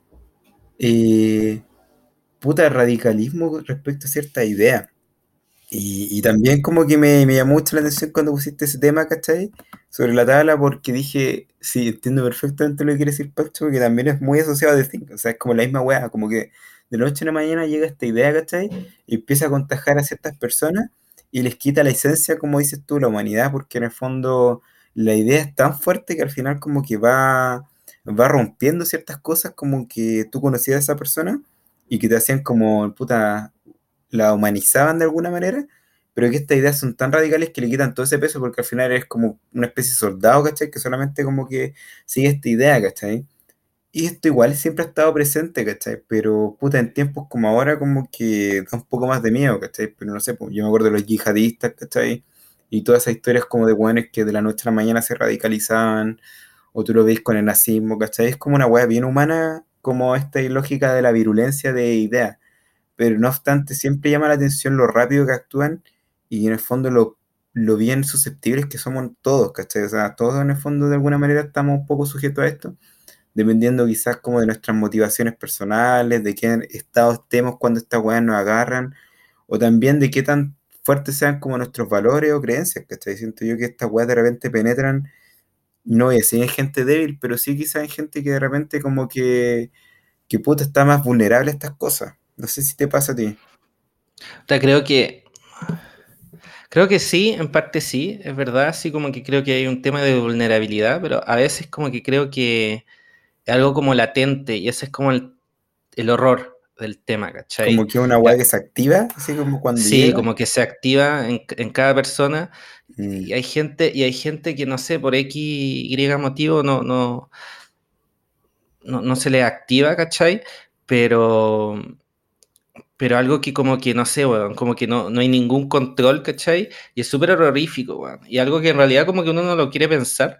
eh, puta radicalismo respecto a cierta idea. Y, y también como que me, me llamó mucho la atención cuando pusiste ese tema, ¿cachai? sobre la tabla porque dije, sí, entiendo perfectamente lo que quiere decir Pancho, porque también es muy asociado a The Thing, o sea, es como la misma weá, como que de la noche a la mañana llega esta idea, ¿cachai? Y empieza a contagiar a ciertas personas y les quita la esencia, como dices tú, la humanidad, porque en el fondo la idea es tan fuerte que al final como que va, va rompiendo ciertas cosas como que tú conocías a esa persona y que te hacían como, puta, la humanizaban de alguna manera, pero que estas ideas son tan radicales que le quitan todo ese peso porque al final eres como una especie de soldado, ¿cachai? Que solamente como que sigue esta idea, ¿cachai? Y esto igual siempre ha estado presente, ¿cachai? Pero puta, en tiempos como ahora como que da un poco más de miedo, ¿cachai? Pero no sé, pues, yo me acuerdo de los yihadistas, ¿cachai? Y todas esas historias como de buenos que de la noche a la mañana se radicalizaban, o tú lo ves con el nazismo, ¿cachai? Es como una weá bien humana, como esta lógica de la virulencia de ideas, pero no obstante siempre llama la atención lo rápido que actúan y en el fondo lo, lo bien susceptibles que somos todos, ¿cachai? O sea, todos en el fondo de alguna manera estamos un poco sujetos a esto, dependiendo quizás como de nuestras motivaciones personales, de qué estado estemos cuando estas weas nos agarran, o también de qué tan fuertes sean como nuestros valores o creencias, ¿cachai? Siento yo que estas weas de repente penetran, no voy a decir en gente débil, pero sí quizás en gente que de repente como que, que puta está más vulnerable a estas cosas. No sé si te pasa a ti. O sea, creo que creo que sí, en parte sí, es verdad, sí como que creo que hay un tema de vulnerabilidad, pero a veces como que creo que es algo como latente y ese es como el, el horror del tema, Como ¿cachai? que una weá Ya, que se activa, así como cuando sí, llega. como que se activa en, en cada persona Mm, y hay gente, y hay gente que no sé, por X, Y motivo no, no, no, no se le activa, ¿cachai? Pero, pero algo que como que no sé, weón, como que no, no hay ningún control, ¿cachai? Y es súper horrorífico, weón. Y algo que en realidad como que uno no lo quiere pensar,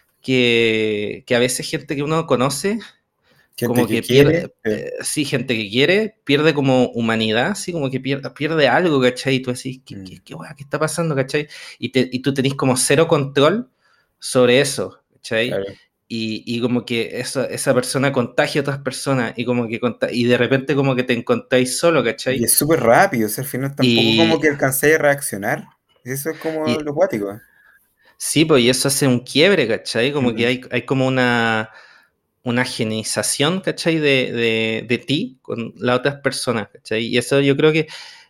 que, que a veces gente que uno conoce, gente como que que quiere. pierde, eh, eh, sí, gente que quiere, pierde como humanidad, sí, como que pierde, pierde algo, ¿cachai? Y tú decís, ¿qué, mm, qué, qué, weá, qué está pasando, ¿cachai? Y, te, y tú tenés como cero control sobre eso, ¿cachai? claro. Y, y como que eso, esa persona contagia a otras personas y como que conta- y de repente como que te encontráis solo, Y ¿cachai? es súper rápido, o sea, al final tampoco como Y, que alcancé a reaccionar. Eso es como y lo cuático. sí, pues y eso hace un quiebre, ¿cachai? Como que Mm, hay, hay como una, una genización, ¿cachai? De, de, de ti con las otras personas, ¿cachai? Y eso yo creo que,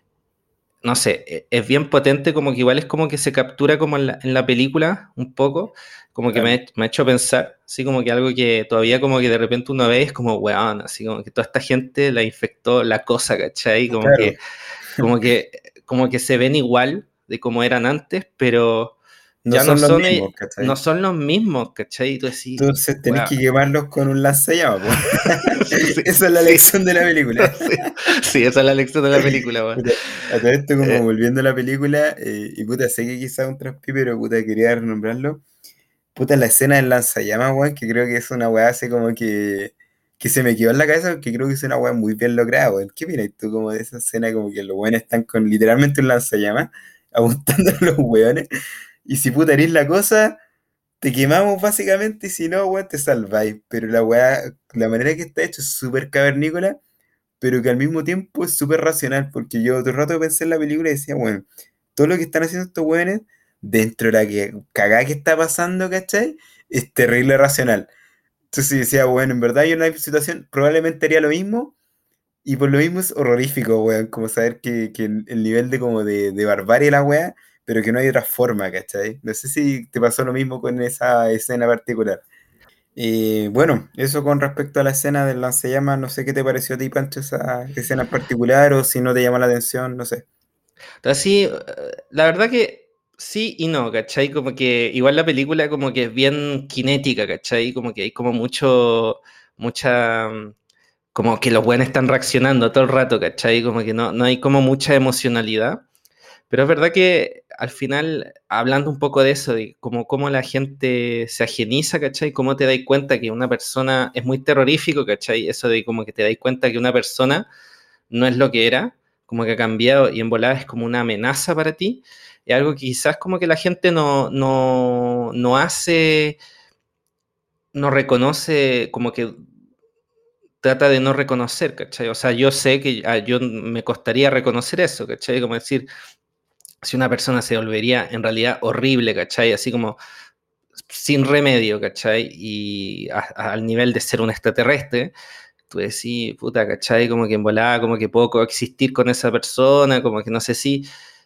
no sé, e- es bien potente, como que igual es como que se captura como en la, en la película un poco, como que me, claro. ha- me ha hecho pensar, así como que algo que todavía como que de repente uno ve es como, weón, así como que toda esta gente la infectó la cosa, ¿cachai? Como Claro. que, como que, como que se ven igual de como eran antes, pero No ya no son los son, eh, mismos, no ¿cachai? son los mismos, ¿cachai? Y tú decís, Entonces tenés weón. que quemarlos con un lanzallamas, po. Sí, Esa es la sí, lección de la película. sí, sí, esa es la lección de la película, weón. Puta, a todo esto como Eh, volviendo a la película, eh, y puta, sé que quizás un traspié, pero puta, quería renombrarlo. Puta, la escena del lanzallamas, weón, que creo que es una weá así como que, que se me quedó en la cabeza porque creo que es una weá muy bien lograda, weón. ¿Qué opinas tú como de esa escena como que los weones están con literalmente un lanzallamas apuntando a los weones? Y si puta eres la cosa, te quemamos básicamente y si no, weón, te salváis. Pero la weá, la manera que está hecho es súper cavernícola, pero que al mismo tiempo es súper racional, porque yo todo el rato pensé en la película y decía, bueno, todo lo que están haciendo estos weones, dentro de la que, cagada que está pasando, ¿cachai? Es terrible racional. Entonces decía, bueno, en verdad yo en una situación probablemente haría lo mismo, y por lo mismo es horrorífico, weón, como saber que, que el nivel de como de, de barbarie de la weá, pero que no hay otra forma, ¿cachai? No sé si te pasó lo mismo con esa escena particular. Y bueno, eso con respecto a la escena del lanzallamas, no sé qué te pareció a ti, Pancho, esa escena en particular, o si no te llama la atención, no sé. Entonces, sí, eh, la verdad que sí y no, ¿cachai? Como que igual la película como que es bien cinética, ¿cachai? Como que hay como mucho, mucha, mm, como que los buenos están reaccionando todo el rato, ¿cachai? Como que no, no hay como mucha emocionalidad. Pero es verdad que al final, hablando un poco de eso, de cómo, cómo la gente se ageniza, ¿cachai? Cómo te das cuenta que una persona es muy terrorífico, ¿cachai? Eso de como que te das cuenta que una persona no es lo que era, como que ha cambiado y en volada es como una amenaza para ti. Es algo que quizás como que la gente no, no, no hace, no reconoce, como que trata de no reconocer, ¿cachai? O sea, yo sé que ah, yo me costaría reconocer eso, ¿cachai? Como decir, si una persona se volvería en realidad horrible, ¿cachai? Así como sin remedio, ¿cachai? Y a, a, al nivel de ser un extraterrestre, tú decís, puta, ¿cachai? Como que en volada, como que puedo coexistir con esa persona, como que no sé si,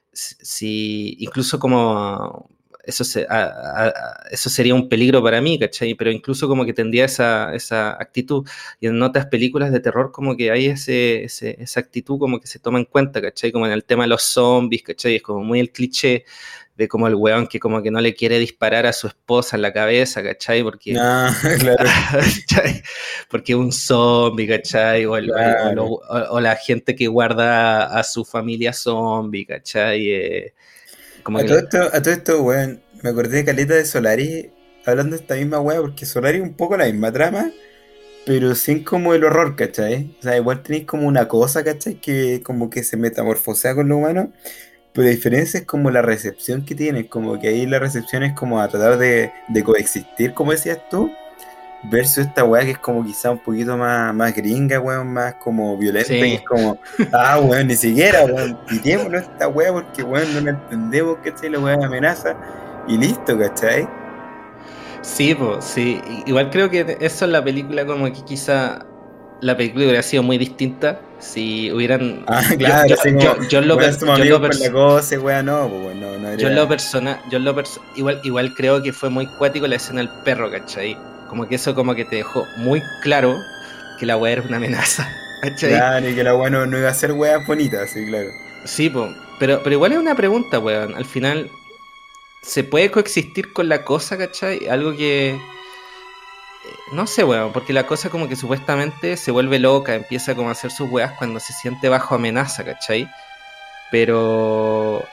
si incluso como eso, se, a, a, a, eso sería un peligro para mí, ¿cachai? Pero incluso como que tendría esa, esa actitud. Y en otras películas de terror como que hay ese, ese, esa actitud como que se toma en cuenta, ¿cachai? Como en el tema de los zombies, ¿cachai? Es como muy el cliché de como el weón que como que no le quiere disparar a su esposa en la cabeza, ¿cachai? Porque, Ah, claro, ¿cachai? Porque un zombie, ¿cachai? O, el, claro. o, lo, o, o la gente que guarda a su familia zombie, ¿cachai? Eh, como A que todo la... esto, a todo esto, weón, me acordé de caleta de Solaris hablando de esta misma weá, porque Solaris es un poco la misma trama, pero sin como el horror, ¿cachai? O sea, igual tenéis como una cosa, ¿cachai? Que como que se metamorfosea con lo humano, pero la diferencia es como la recepción que tiene, como que ahí la recepción es como a tratar de, de coexistir, como decías tú, versus esta weá que es como quizá un poquito más, más gringa, weón, más como violenta, que Sí. es como, ah, weón, ni siquiera, weón, quitémoslo esta weá porque, weón, no la entendemos, ¿cachai? La weá amenaza y listo, ¿cachai? Sí, pues, sí. Igual creo que eso en la película como que quizá la película hubiera sido muy distinta si hubieran... Ah, Yo, claro, yo, así como, yo, yo en lo, weón, per... somos yo en lo amigos con la pers... cosa, weón, no, pues, weón, no, no yo en lo era... persona, yo en lo perso... igual, igual creo que fue muy cuático la escena del perro, ¿cachai? Como que eso como que te dejó muy claro que la weá era una amenaza, ¿cachai? Claro, y que la weá no, no iba a ser weá bonita, sí, claro. Sí, pues, pero, pero igual es una pregunta, weón. Al final, ¿se puede coexistir con la cosa, ¿cachai? Algo que... No sé, weón, porque la cosa como que supuestamente se vuelve loca, empieza como a hacer sus weas cuando se siente bajo amenaza, ¿cachai? Pero...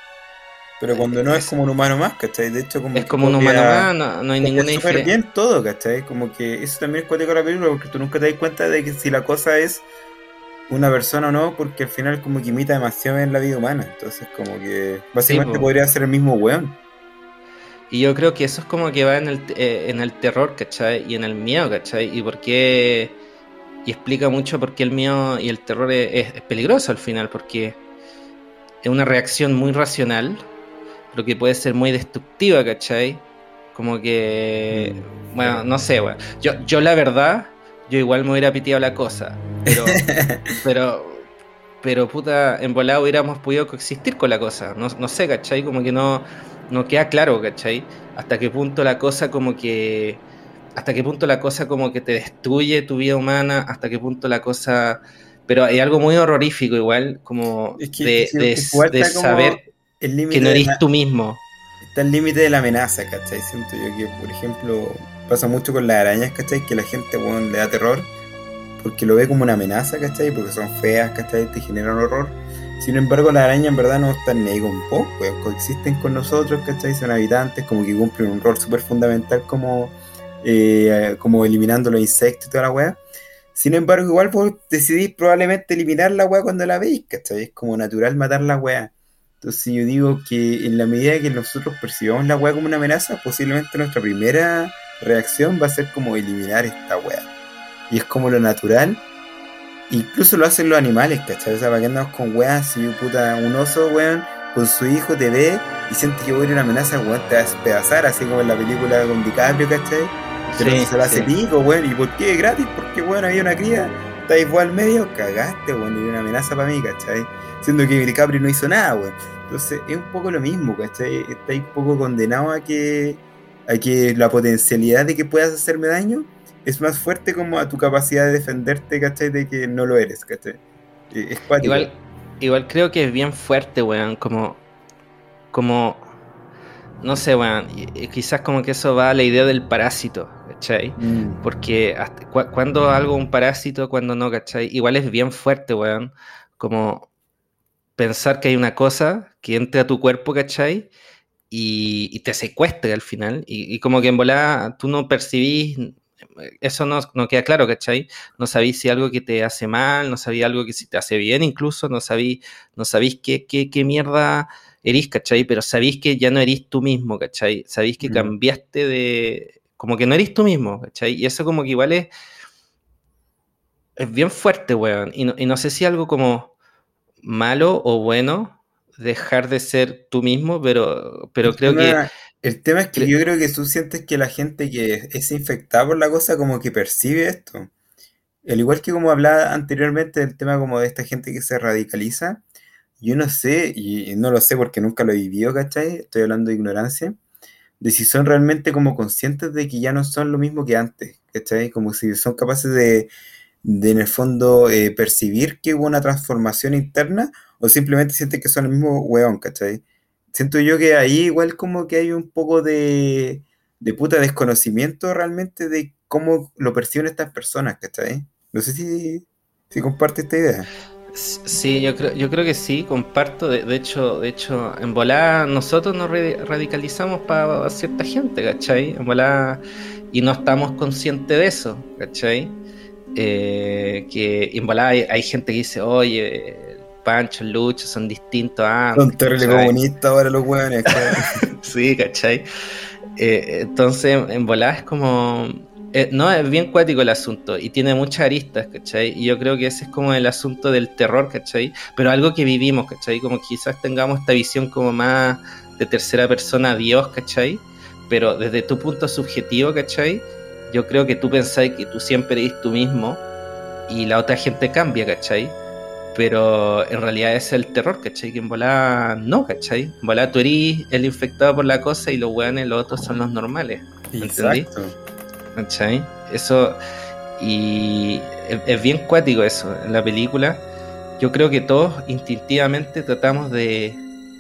Pero cuando no es Es, como un humano más, ¿cachai? De hecho, como es que como un humano copia... más, no, no hay Copia ninguna súper diferencia. bien todo, ¿cachai? Como que eso también es cuático de la película porque tú nunca te das cuenta de que si la cosa es una persona o no, porque al final como que imita demasiado en la vida humana. Entonces como que Sí, básicamente po. podría ser el mismo weón. Y yo creo que eso es como que va en el, eh, en el terror, ¿cachai? Y en el miedo, ¿cachai? Y por qué... Y explica mucho por qué el miedo y el terror es, es, es peligroso al final, porque es una reacción muy racional, pero que puede ser muy destructiva, ¿cachai? Como que... Mm, Bueno, claro. no sé, bueno. Yo, yo la verdad, yo igual me hubiera piteado la cosa, pero... pero... Pero puta, en volado hubiéramos podido coexistir con la cosa. No, no sé, ¿cachai? Como que no, no queda claro, ¿cachai? Hasta qué punto la cosa como que... Hasta qué punto la cosa como que te destruye tu vida humana, hasta qué punto la cosa... Pero hay algo muy horrorífico igual, como Es que, de, es que, de, es que igual de está como saber el que límite no de eres la, tú mismo. está el límite de la amenaza, ¿cachai? Siento yo que, por ejemplo, pasa mucho con las arañas, ¿cachai? Que la gente, weón, le da terror porque lo ve como una amenaza, ¿cachai? Porque son feas, ¿cachai? Te generan horror. Sin embargo, las arañas en verdad no están ni ahí con poco, weón. Coexisten con nosotros, ¿cachai? Son habitantes, como que cumplen un rol súper fundamental como, eh, como eliminando los insectos y toda la weá. Sin embargo, igual vos decidís probablemente eliminar la weá cuando la veis, ¿cachai? Es como natural matar la weá. Entonces yo digo que en la medida que nosotros percibamos la weá como una amenaza, posiblemente nuestra primera reacción va a ser como eliminar esta weá. Y es como lo natural. Incluso lo hacen los animales, ¿cachai? O sea, para que andamos con weas, si puta, un oso, weón, con su hijo te ve y siente que huele una amenaza, weón, te va a despedazar, así como en la película con DiCaprio, ¿cachai? Pero Sí, se la hace sí. pico, weón, ¿y por qué? Gratis, porque, weón, había una cría, estáis vos al medio, cagaste, weón, y una amenaza para mí, ¿cachai? Siendo que DiCaprio no hizo nada, weón. Entonces, es un poco lo mismo, ¿cachai? Estáis un poco condenado a que, a que la potencialidad de que puedas hacerme daño es más fuerte como a tu capacidad de defenderte, ¿cachai? De que no lo eres, ¿cachai? Eh, Es cuático. Igual, igual creo que es bien fuerte, weón, como... como no sé, weón, y- y quizás como que eso va a la idea del parásito, ¿cachai? Mm. Porque hasta, cu- cuando algo es un parásito, cuando no, ¿cachai? Igual es bien fuerte, weón, como pensar que hay una cosa que entra a tu cuerpo, ¿cachai? Y, y te secuestra al final, y, y como que en volada tú no percibís, eso no, no queda claro, ¿cachai? No sabís si algo que te hace mal, no sabís algo que si te hace bien incluso, no sabís, no sabís qué, qué, qué mierda erís, ¿cachai? Pero sabís que ya no erís tú mismo, ¿cachai? Sabís que Mm. cambiaste de... como que no erís tú mismo, ¿cachai? Y eso como que igual es, es bien fuerte, weón. Y no, y no sé si algo como malo o bueno dejar de ser tú mismo, pero, pero Es que creo que una, El tema es que Cre- yo creo que tú sientes que la gente que es infectada por la cosa como que percibe esto. Al igual que como hablaba anteriormente del tema como de esta gente que se radicaliza, yo no sé, y no lo sé porque nunca lo he vivido, ¿cachai? Estoy hablando de ignorancia, de si son realmente como conscientes de que ya no son lo mismo que antes, ¿cachai? Como si son capaces de, de en el fondo eh, percibir que hubo una transformación interna o simplemente sienten que son el mismo weón, ¿cachai? Siento yo que ahí igual como que hay un poco de, de puta desconocimiento realmente de cómo lo perciben estas personas, ¿cachai? No sé si, si comparte esta idea. s- Sí, yo creo, yo creo que sí, comparto. De, de hecho, de hecho, en volada nosotros nos re- radicalizamos para cierta gente, ¿cachai? En volada, y no estamos conscientes de eso, ¿cachai? Eh, que en volada hay, hay gente que dice, oye, el Pancho, el Lucho son distintos a Son antes, terrible ¿cachai? comunistas ahora los weones, ¿cachai? Sí, ¿cachai? Eh, entonces, en volada es como... eh, no, es bien cuático el asunto y tiene muchas aristas, ¿cachai? Y yo creo que ese es como el asunto del terror, ¿cachai? Pero algo que vivimos, ¿cachai? Como quizás tengamos esta visión como más de tercera persona a Dios, ¿cachai? Pero desde tu punto subjetivo, ¿cachai? Yo creo que tú pensáis que tú siempre eres tú mismo y la otra gente cambia, ¿cachai? Pero en realidad es el terror, ¿cachai? Que en volada no, ¿cachai? En volada tú eres el infectado por la cosa y los weones, los otros son los normales, ¿me entendí? Exacto. ¿Cachai? Eso, y es, es bien cuático eso. En la película, yo creo que todos instintivamente tratamos de,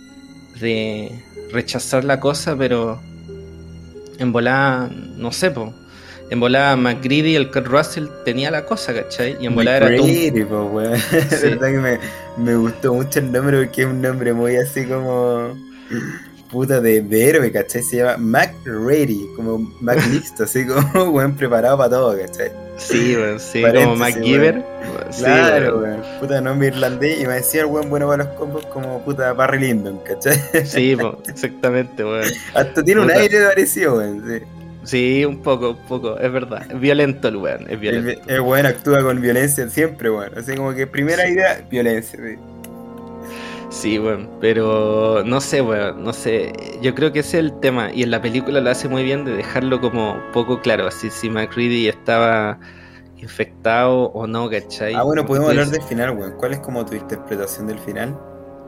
de rechazar la cosa, pero en volada, no sé, po. En volada McGreedy, el Kurt Russell, tenía la cosa, ¿cachai? Y en volada era todo un... McCready, pues, weón. Es Sí, verdad que me, me gustó mucho el nombre porque es un nombre muy así como puta de, de héroe, ¿cachai? Se llama McReady, como Mac listo, así como weón preparado para todo, ¿cachai? sí, weón, sí, como Paréntesis, MacGyver. weón. Sí, Claro, weón. weón. Puta nombre irlandés y me decía el weón bueno para los combos como puta Barry Lyndon, ¿cachai? Sí, po, exactamente, weón. Hasta tiene un Puta. aire parecido, weón. Sí. Sí, un poco, un poco, es verdad. Es violento el weón, es El, violento. el weón actúa con violencia siempre, weón. Así como que primera Sí. idea, violencia, sí. Sí, weón, pero no sé, weón, no sé. Yo creo que ese es el tema. Y en la película lo hace muy bien de dejarlo como poco claro. Así si MacReady estaba infectado o no, ¿cachai? Ah, bueno, Como que tú podemos hablar dices, del final, weón. ¿Cuál es como tu interpretación del final?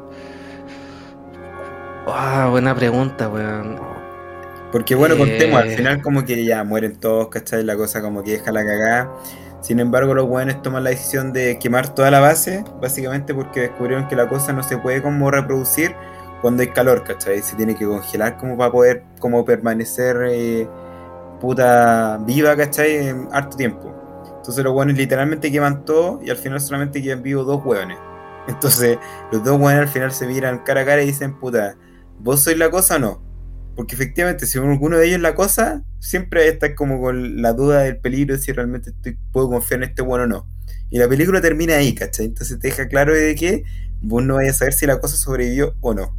ah, buena pregunta, weón. Porque bueno, contemos, al Eh, final como que ya mueren todos, ¿cachai? La cosa como que deja la cagada. Sin embargo, los weones toman la decisión de quemar toda la base, básicamente porque descubrieron que la cosa no se puede como reproducir cuando hay calor, ¿cachai? Se tiene que congelar como para poder como permanecer eh, puta viva, ¿cachai? En harto tiempo. Entonces los weones literalmente queman todo y al final solamente quedan vivos dos weones. Entonces los dos weones al final se miran cara a cara y dicen, puta, ¿vos sois la cosa o no? Porque efectivamente, si alguno de ellos es la cosa, siempre está como con la duda del peligro de si realmente estoy, puedo confiar en este bueno o no. Y la película termina ahí, ¿cachai? Entonces te deja claro de que vos no vayas a saber si la cosa sobrevivió o no.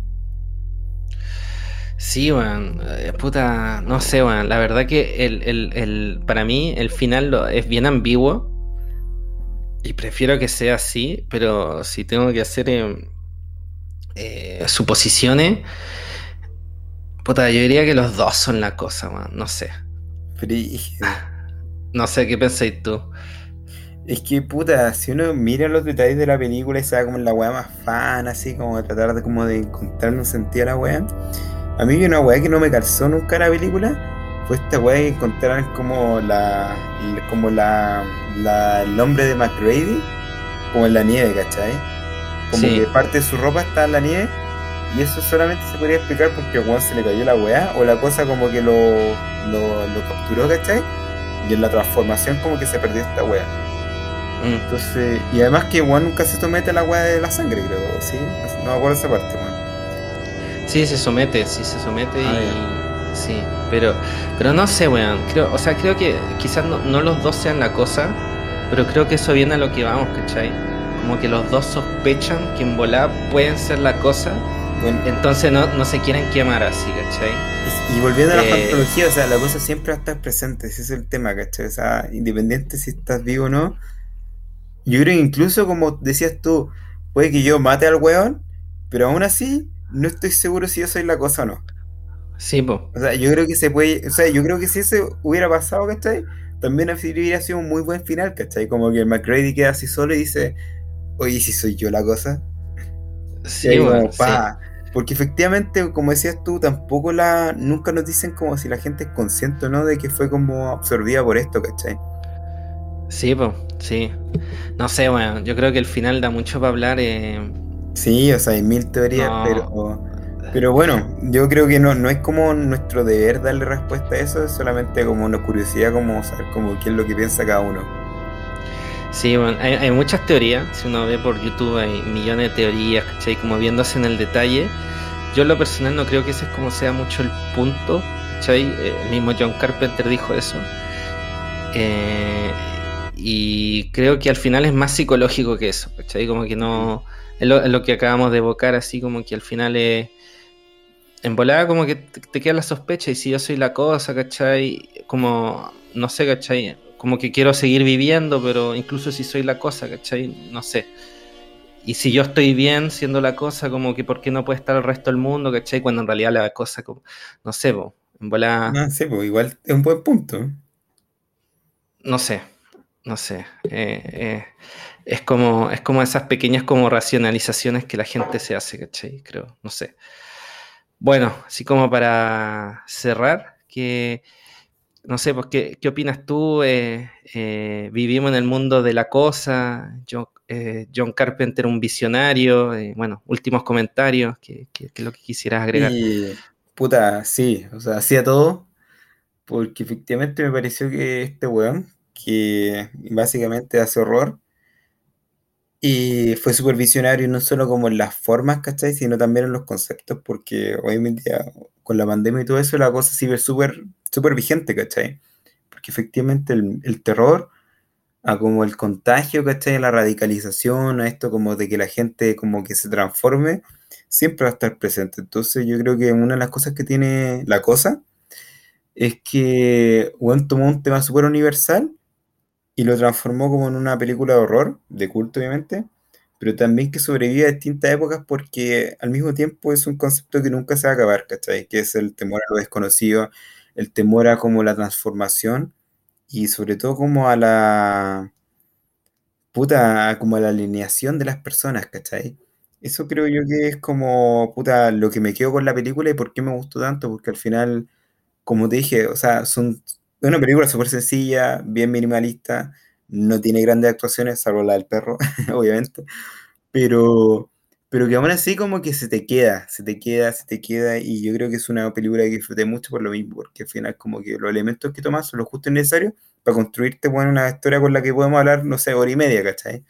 sí, weón, eh, puta, no sé, weón. La verdad que el, el, el, para mí el final lo- es bien ambiguo y prefiero que sea así, pero si tengo que hacer eh, eh, suposiciones, puta, yo diría que los dos son la cosa, weón. No sé. Frígido. No sé, ¿qué pensáis tú? Es que, puta, si uno mira los detalles de la película y se va como en la weá más fan, así como de tratar de, como de encontrarle un sentido a la weá. A mí una weá que no me calzó nunca la película fue esta weá que encontraron como la, la- como la, la- el nombre de McGrady como en la nieve, ¿cachai? Como Sí. que parte de su ropa está en la nieve y eso solamente se podría explicar porque a Juan se le cayó la weá o la cosa como que lo, lo, lo capturó, ¿cachai? Y en la transformación como que se perdió esta weá. Mm. Entonces, y además que Juan nunca se somete a la weá de la sangre, creo, ¿sí? No, no me acuerdo esa parte, weón. Sí, se somete, sí se somete Ah, y... Sí, pero, pero no sé, weón. Creo, o sea, creo que quizás no, no los dos sean la cosa, pero creo que eso viene a lo que vamos, ¿cachai? Como que los dos sospechan que en volá pueden ser la cosa, Bueno, entonces no, no se quieren quemar así, ¿cachai? y, y volviendo a la Eh, fantología, o sea, la cosa siempre va a estar presente, ese es el tema, ¿cachai? O sea, independiente si estás vivo o no, yo creo que incluso como decías tú, puede que yo mate al weón, pero aún así no estoy seguro si yo soy la cosa o no. Sí, po. O sea, yo creo que se puede, o sea, yo creo que si eso hubiera pasado, ¿cachai? También hubiera sido un muy buen final, ¿cachai? Como que el McCready queda así solo y dice, oye, si soy yo la cosa. Y Sí, ahí weón, como, sí. pa. Porque efectivamente, como decías tú, tampoco la, nunca nos dicen como si la gente es consciente o no de que fue como absorbida por esto, ¿cachai? Sí, po, sí. No sé, weón. Yo creo que el final da mucho para hablar. eh, Sí, o sea, hay mil teorías, no. pero, pero bueno, yo creo que no, no es como nuestro deber darle respuesta a eso, es solamente como una curiosidad, como saber como qué es lo que piensa cada uno. Sí, bueno, hay, hay muchas teorías. Si uno ve por YouTube, hay millones de teorías, ¿cachai? Como viéndose en el detalle. Yo, en lo personal, no creo que ese es como sea mucho el punto, ¿cachai? Eh, El mismo John Carpenter dijo eso. Eh, y creo que al final es más psicológico que eso, ¿cachai? Como que no. Es lo, es lo que acabamos de evocar, así como que al final es. En volada, como que te, te queda la sospecha, y si yo soy la cosa, ¿cachai? Como. No sé, ¿cachai? Como que quiero seguir viviendo, pero incluso si soy la cosa, ¿cachai? No sé. Y si yo estoy bien siendo la cosa, como que ¿por qué no puede estar el resto del mundo, ¿cachai? Cuando en realidad la cosa, como, no sé, po, en volada, No sé, pues igual es un buen punto. no sé, no sé. eh, eh, es como, es como esas pequeñas como racionalizaciones que la gente se hace, ¿cachai? Creo, no sé. Bueno, así como para cerrar, que no sé, pues, ¿qué, qué opinas tú? Eh, eh, vivimos en el mundo de la cosa. John, eh, John Carpenter, un visionario. Eh, bueno, últimos comentarios. ¿Qué, qué, qué es lo que quisieras agregar? Y puta, sí, o sea, hacía todo, porque efectivamente me pareció que este weón, que básicamente hace horror, y fue súper visionario no solo como en las formas, ¿cachai? Sino también en los conceptos, porque hoy en día, con la pandemia y todo eso, la cosa sigue súper súper vigente, ¿cachai? Porque efectivamente el, el terror, a como el contagio, ¿cachai? A la radicalización, a esto como de que la gente como que se transforme, siempre va a estar presente. Entonces yo creo que una de las cosas que tiene la cosa es que Juan tomó un tema súper universal y lo transformó como en una película de horror, de culto obviamente, pero también que sobrevive a distintas épocas porque al mismo tiempo es un concepto que nunca se va a acabar, ¿cachai? Que es el temor a lo desconocido, el temor a como la transformación y sobre todo como a la puta, como a la alineación de las personas, ¿cachai? Eso creo yo que es como, puta, lo que me quedo con la película y por qué me gustó tanto, porque al final como te dije, o sea, son, es una película súper sencilla, bien minimalista, no tiene grandes actuaciones, salvo la del perro, obviamente, pero, pero que aún así como que se te queda, se te queda, se te queda, y yo creo que es una película que disfruté mucho por lo mismo, porque al final como que los elementos que tomas son los justos y necesarios para construirte, bueno, una historia con la que podemos hablar, no sé, hora y media, ¿cachai?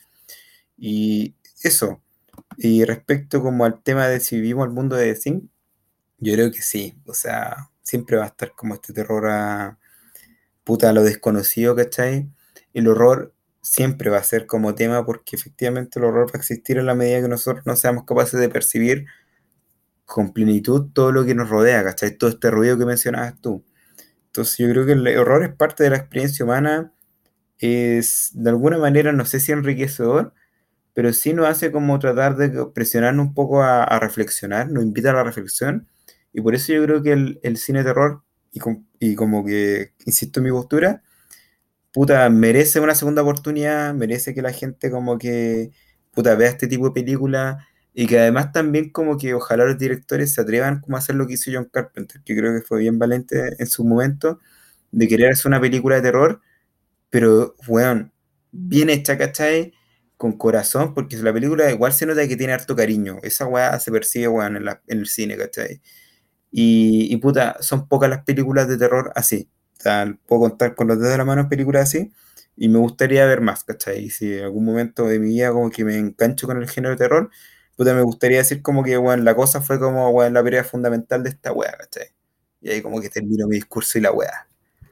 Y eso, y respecto como al tema de si vivimos el mundo de The Sims, yo creo que sí, o sea, siempre va a estar como este terror a puta a lo desconocido, ¿cachai? El horror siempre va a ser como tema porque efectivamente el horror va a existir en la medida que nosotros no seamos capaces de percibir con plenitud todo lo que nos rodea, ¿cachai? Todo este ruido que mencionabas tú. Entonces yo creo que el horror es parte de la experiencia humana, es de alguna manera, no sé si enriquecedor, pero sí nos hace como tratar de presionarnos un poco a, a reflexionar, nos invita a la reflexión, y por eso yo creo que el, el cine de terror, y, com- y como que insisto en mi postura, puta, merece una segunda oportunidad, merece que la gente como que, puta, vea este tipo de película, y que además también como que ojalá los directores se atrevan como a hacer lo que hizo John Carpenter, que creo que fue bien valiente en su momento, de querer hacer una película de terror pero, weón, bien hecha, ¿cachai? Con corazón, porque la película igual se nota que tiene harto cariño. Esa weá se percibe, weón, en, la- en el cine, ¿cachai? Y, y puta, son pocas las películas de terror así. O sea, puedo contar con los dedos de la mano películas así, y me gustaría ver más, ¿cachai? Y si en algún momento de mi vida como que me engancho con el género de terror, puta, me gustaría decir como que, weón, la cosa fue como, weón, la pelea fundamental de esta weá, ¿cachai? Y ahí como que termino mi discurso y la weá.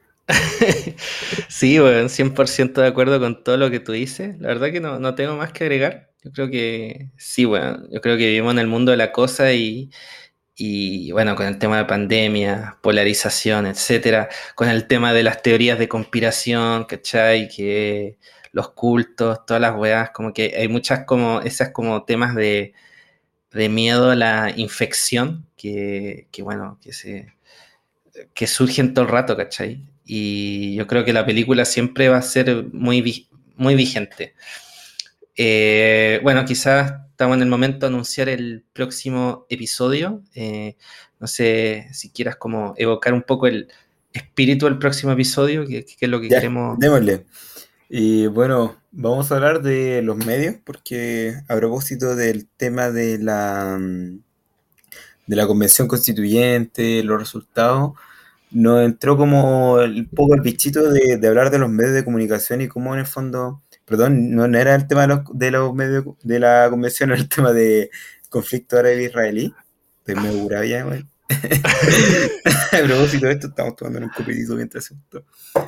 Sí, bueno, cien por ciento de acuerdo con todo lo que tú dices. La verdad que no, no tengo más que agregar. Yo creo que sí, bueno, yo creo que vivimos en el mundo de la cosa y, y bueno, con el tema de pandemia, polarización, etcétera, con el tema de las teorías de conspiración, ¿cachai? Que los cultos, todas las weas, como que hay muchas como, esas como temas de, de miedo a la infección, que, que bueno, que se que surgen todo el rato, ¿cachai? Y yo creo que la película siempre va a ser muy, muy vigente. Eh, bueno, quizás estamos en el momento de anunciar el próximo episodio. Eh, no sé si quieras como evocar un poco el espíritu del próximo episodio, que, que es lo que Ya, queremos. démosle. Y bueno, vamos a hablar de los medios, porque a propósito del tema de la, de la convención constituyente, los resultados, nos entró como un poco el bichito de, de hablar de los medios de comunicación y cómo en el fondo, perdón, no, no era el tema de los, de los medios de la convención, era el tema de conflicto árabe-israelí. Estoy medio curado ya, güey. A propósito de esto, estamos tomando un copetito mientras esto.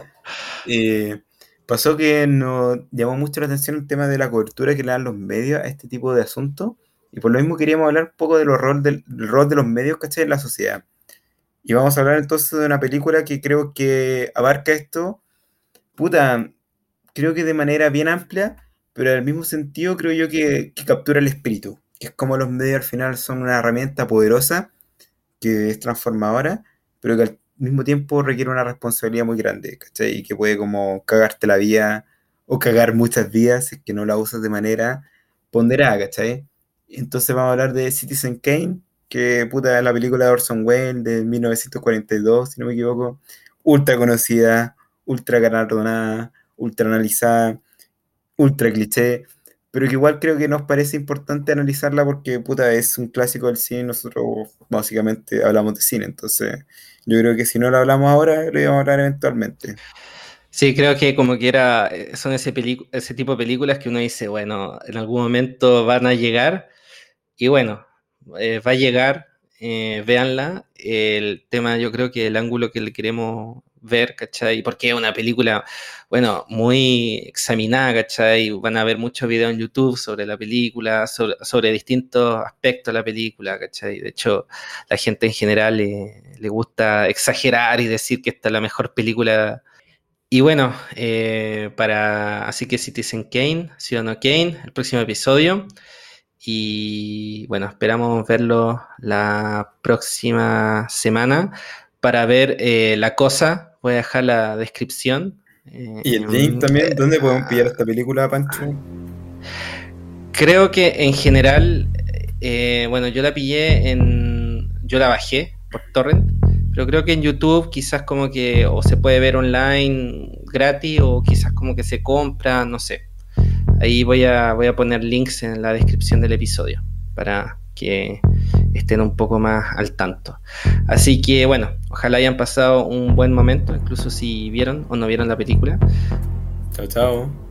Eh, pasó que nos llamó mucho la atención el tema de la cobertura que le dan los medios a este tipo de asuntos, y por lo mismo queríamos hablar un poco de los rol del, del rol de los medios, ¿cachai?, en la sociedad. Y vamos a hablar entonces de una película que creo que abarca esto, puta, creo que de manera bien amplia, pero al mismo sentido creo yo que, que captura el espíritu, que es como los medios al final son una herramienta poderosa, que es transformadora, pero que al mismo tiempo requiere una responsabilidad muy grande, ¿cachai? Y que puede como cagarte la vida, o cagar muchas vidas, si es que no la usas de manera ponderada, ¿cachai? Entonces vamos a hablar de Citizen Kane, que puta es la película de Orson Welles de mil novecientos cuarenta y dos, si no me equivoco, ultra conocida, ultra galardonada, ultra analizada, ultra cliché, pero que igual creo que nos parece importante analizarla porque puta es un clásico del cine y nosotros básicamente hablamos de cine, entonces yo creo que si no lo hablamos ahora, lo íbamos a hablar eventualmente. Sí, creo que como que era, son ese, pelic- ese tipo de películas que uno dice, bueno, en algún momento van a llegar, y bueno, eh, va a llegar, eh, véanla. El tema, yo creo que el ángulo que le queremos ver, ¿cachai? Porque es una película, bueno, muy examinada, ¿cachai? Van a ver muchos videos en YouTube sobre la película, sobre, sobre distintos aspectos de la película, ¿cachai? De hecho, la gente en general le, le gusta exagerar y decir que esta es la mejor película. Y bueno, eh, para así que Citizen Kane, Ciudadano Kane, el próximo episodio. Y bueno, esperamos verlo la próxima semana para ver eh, La Cosa. Voy a dejar la descripción. Eh, Y el link también, ¿dónde podemos pillar eh, esta película, Pancho? creo que en general, eh, bueno, yo la pillé en, yo la bajé por torrent, pero creo que en YouTube quizás como que o se puede ver online gratis o quizás como que se compra, no sé. Ahí voy a, voy a poner links en la descripción del episodio para que estén un poco más al tanto. Así que bueno, ojalá hayan pasado un buen momento, incluso si vieron o no vieron la película. Chao, chao.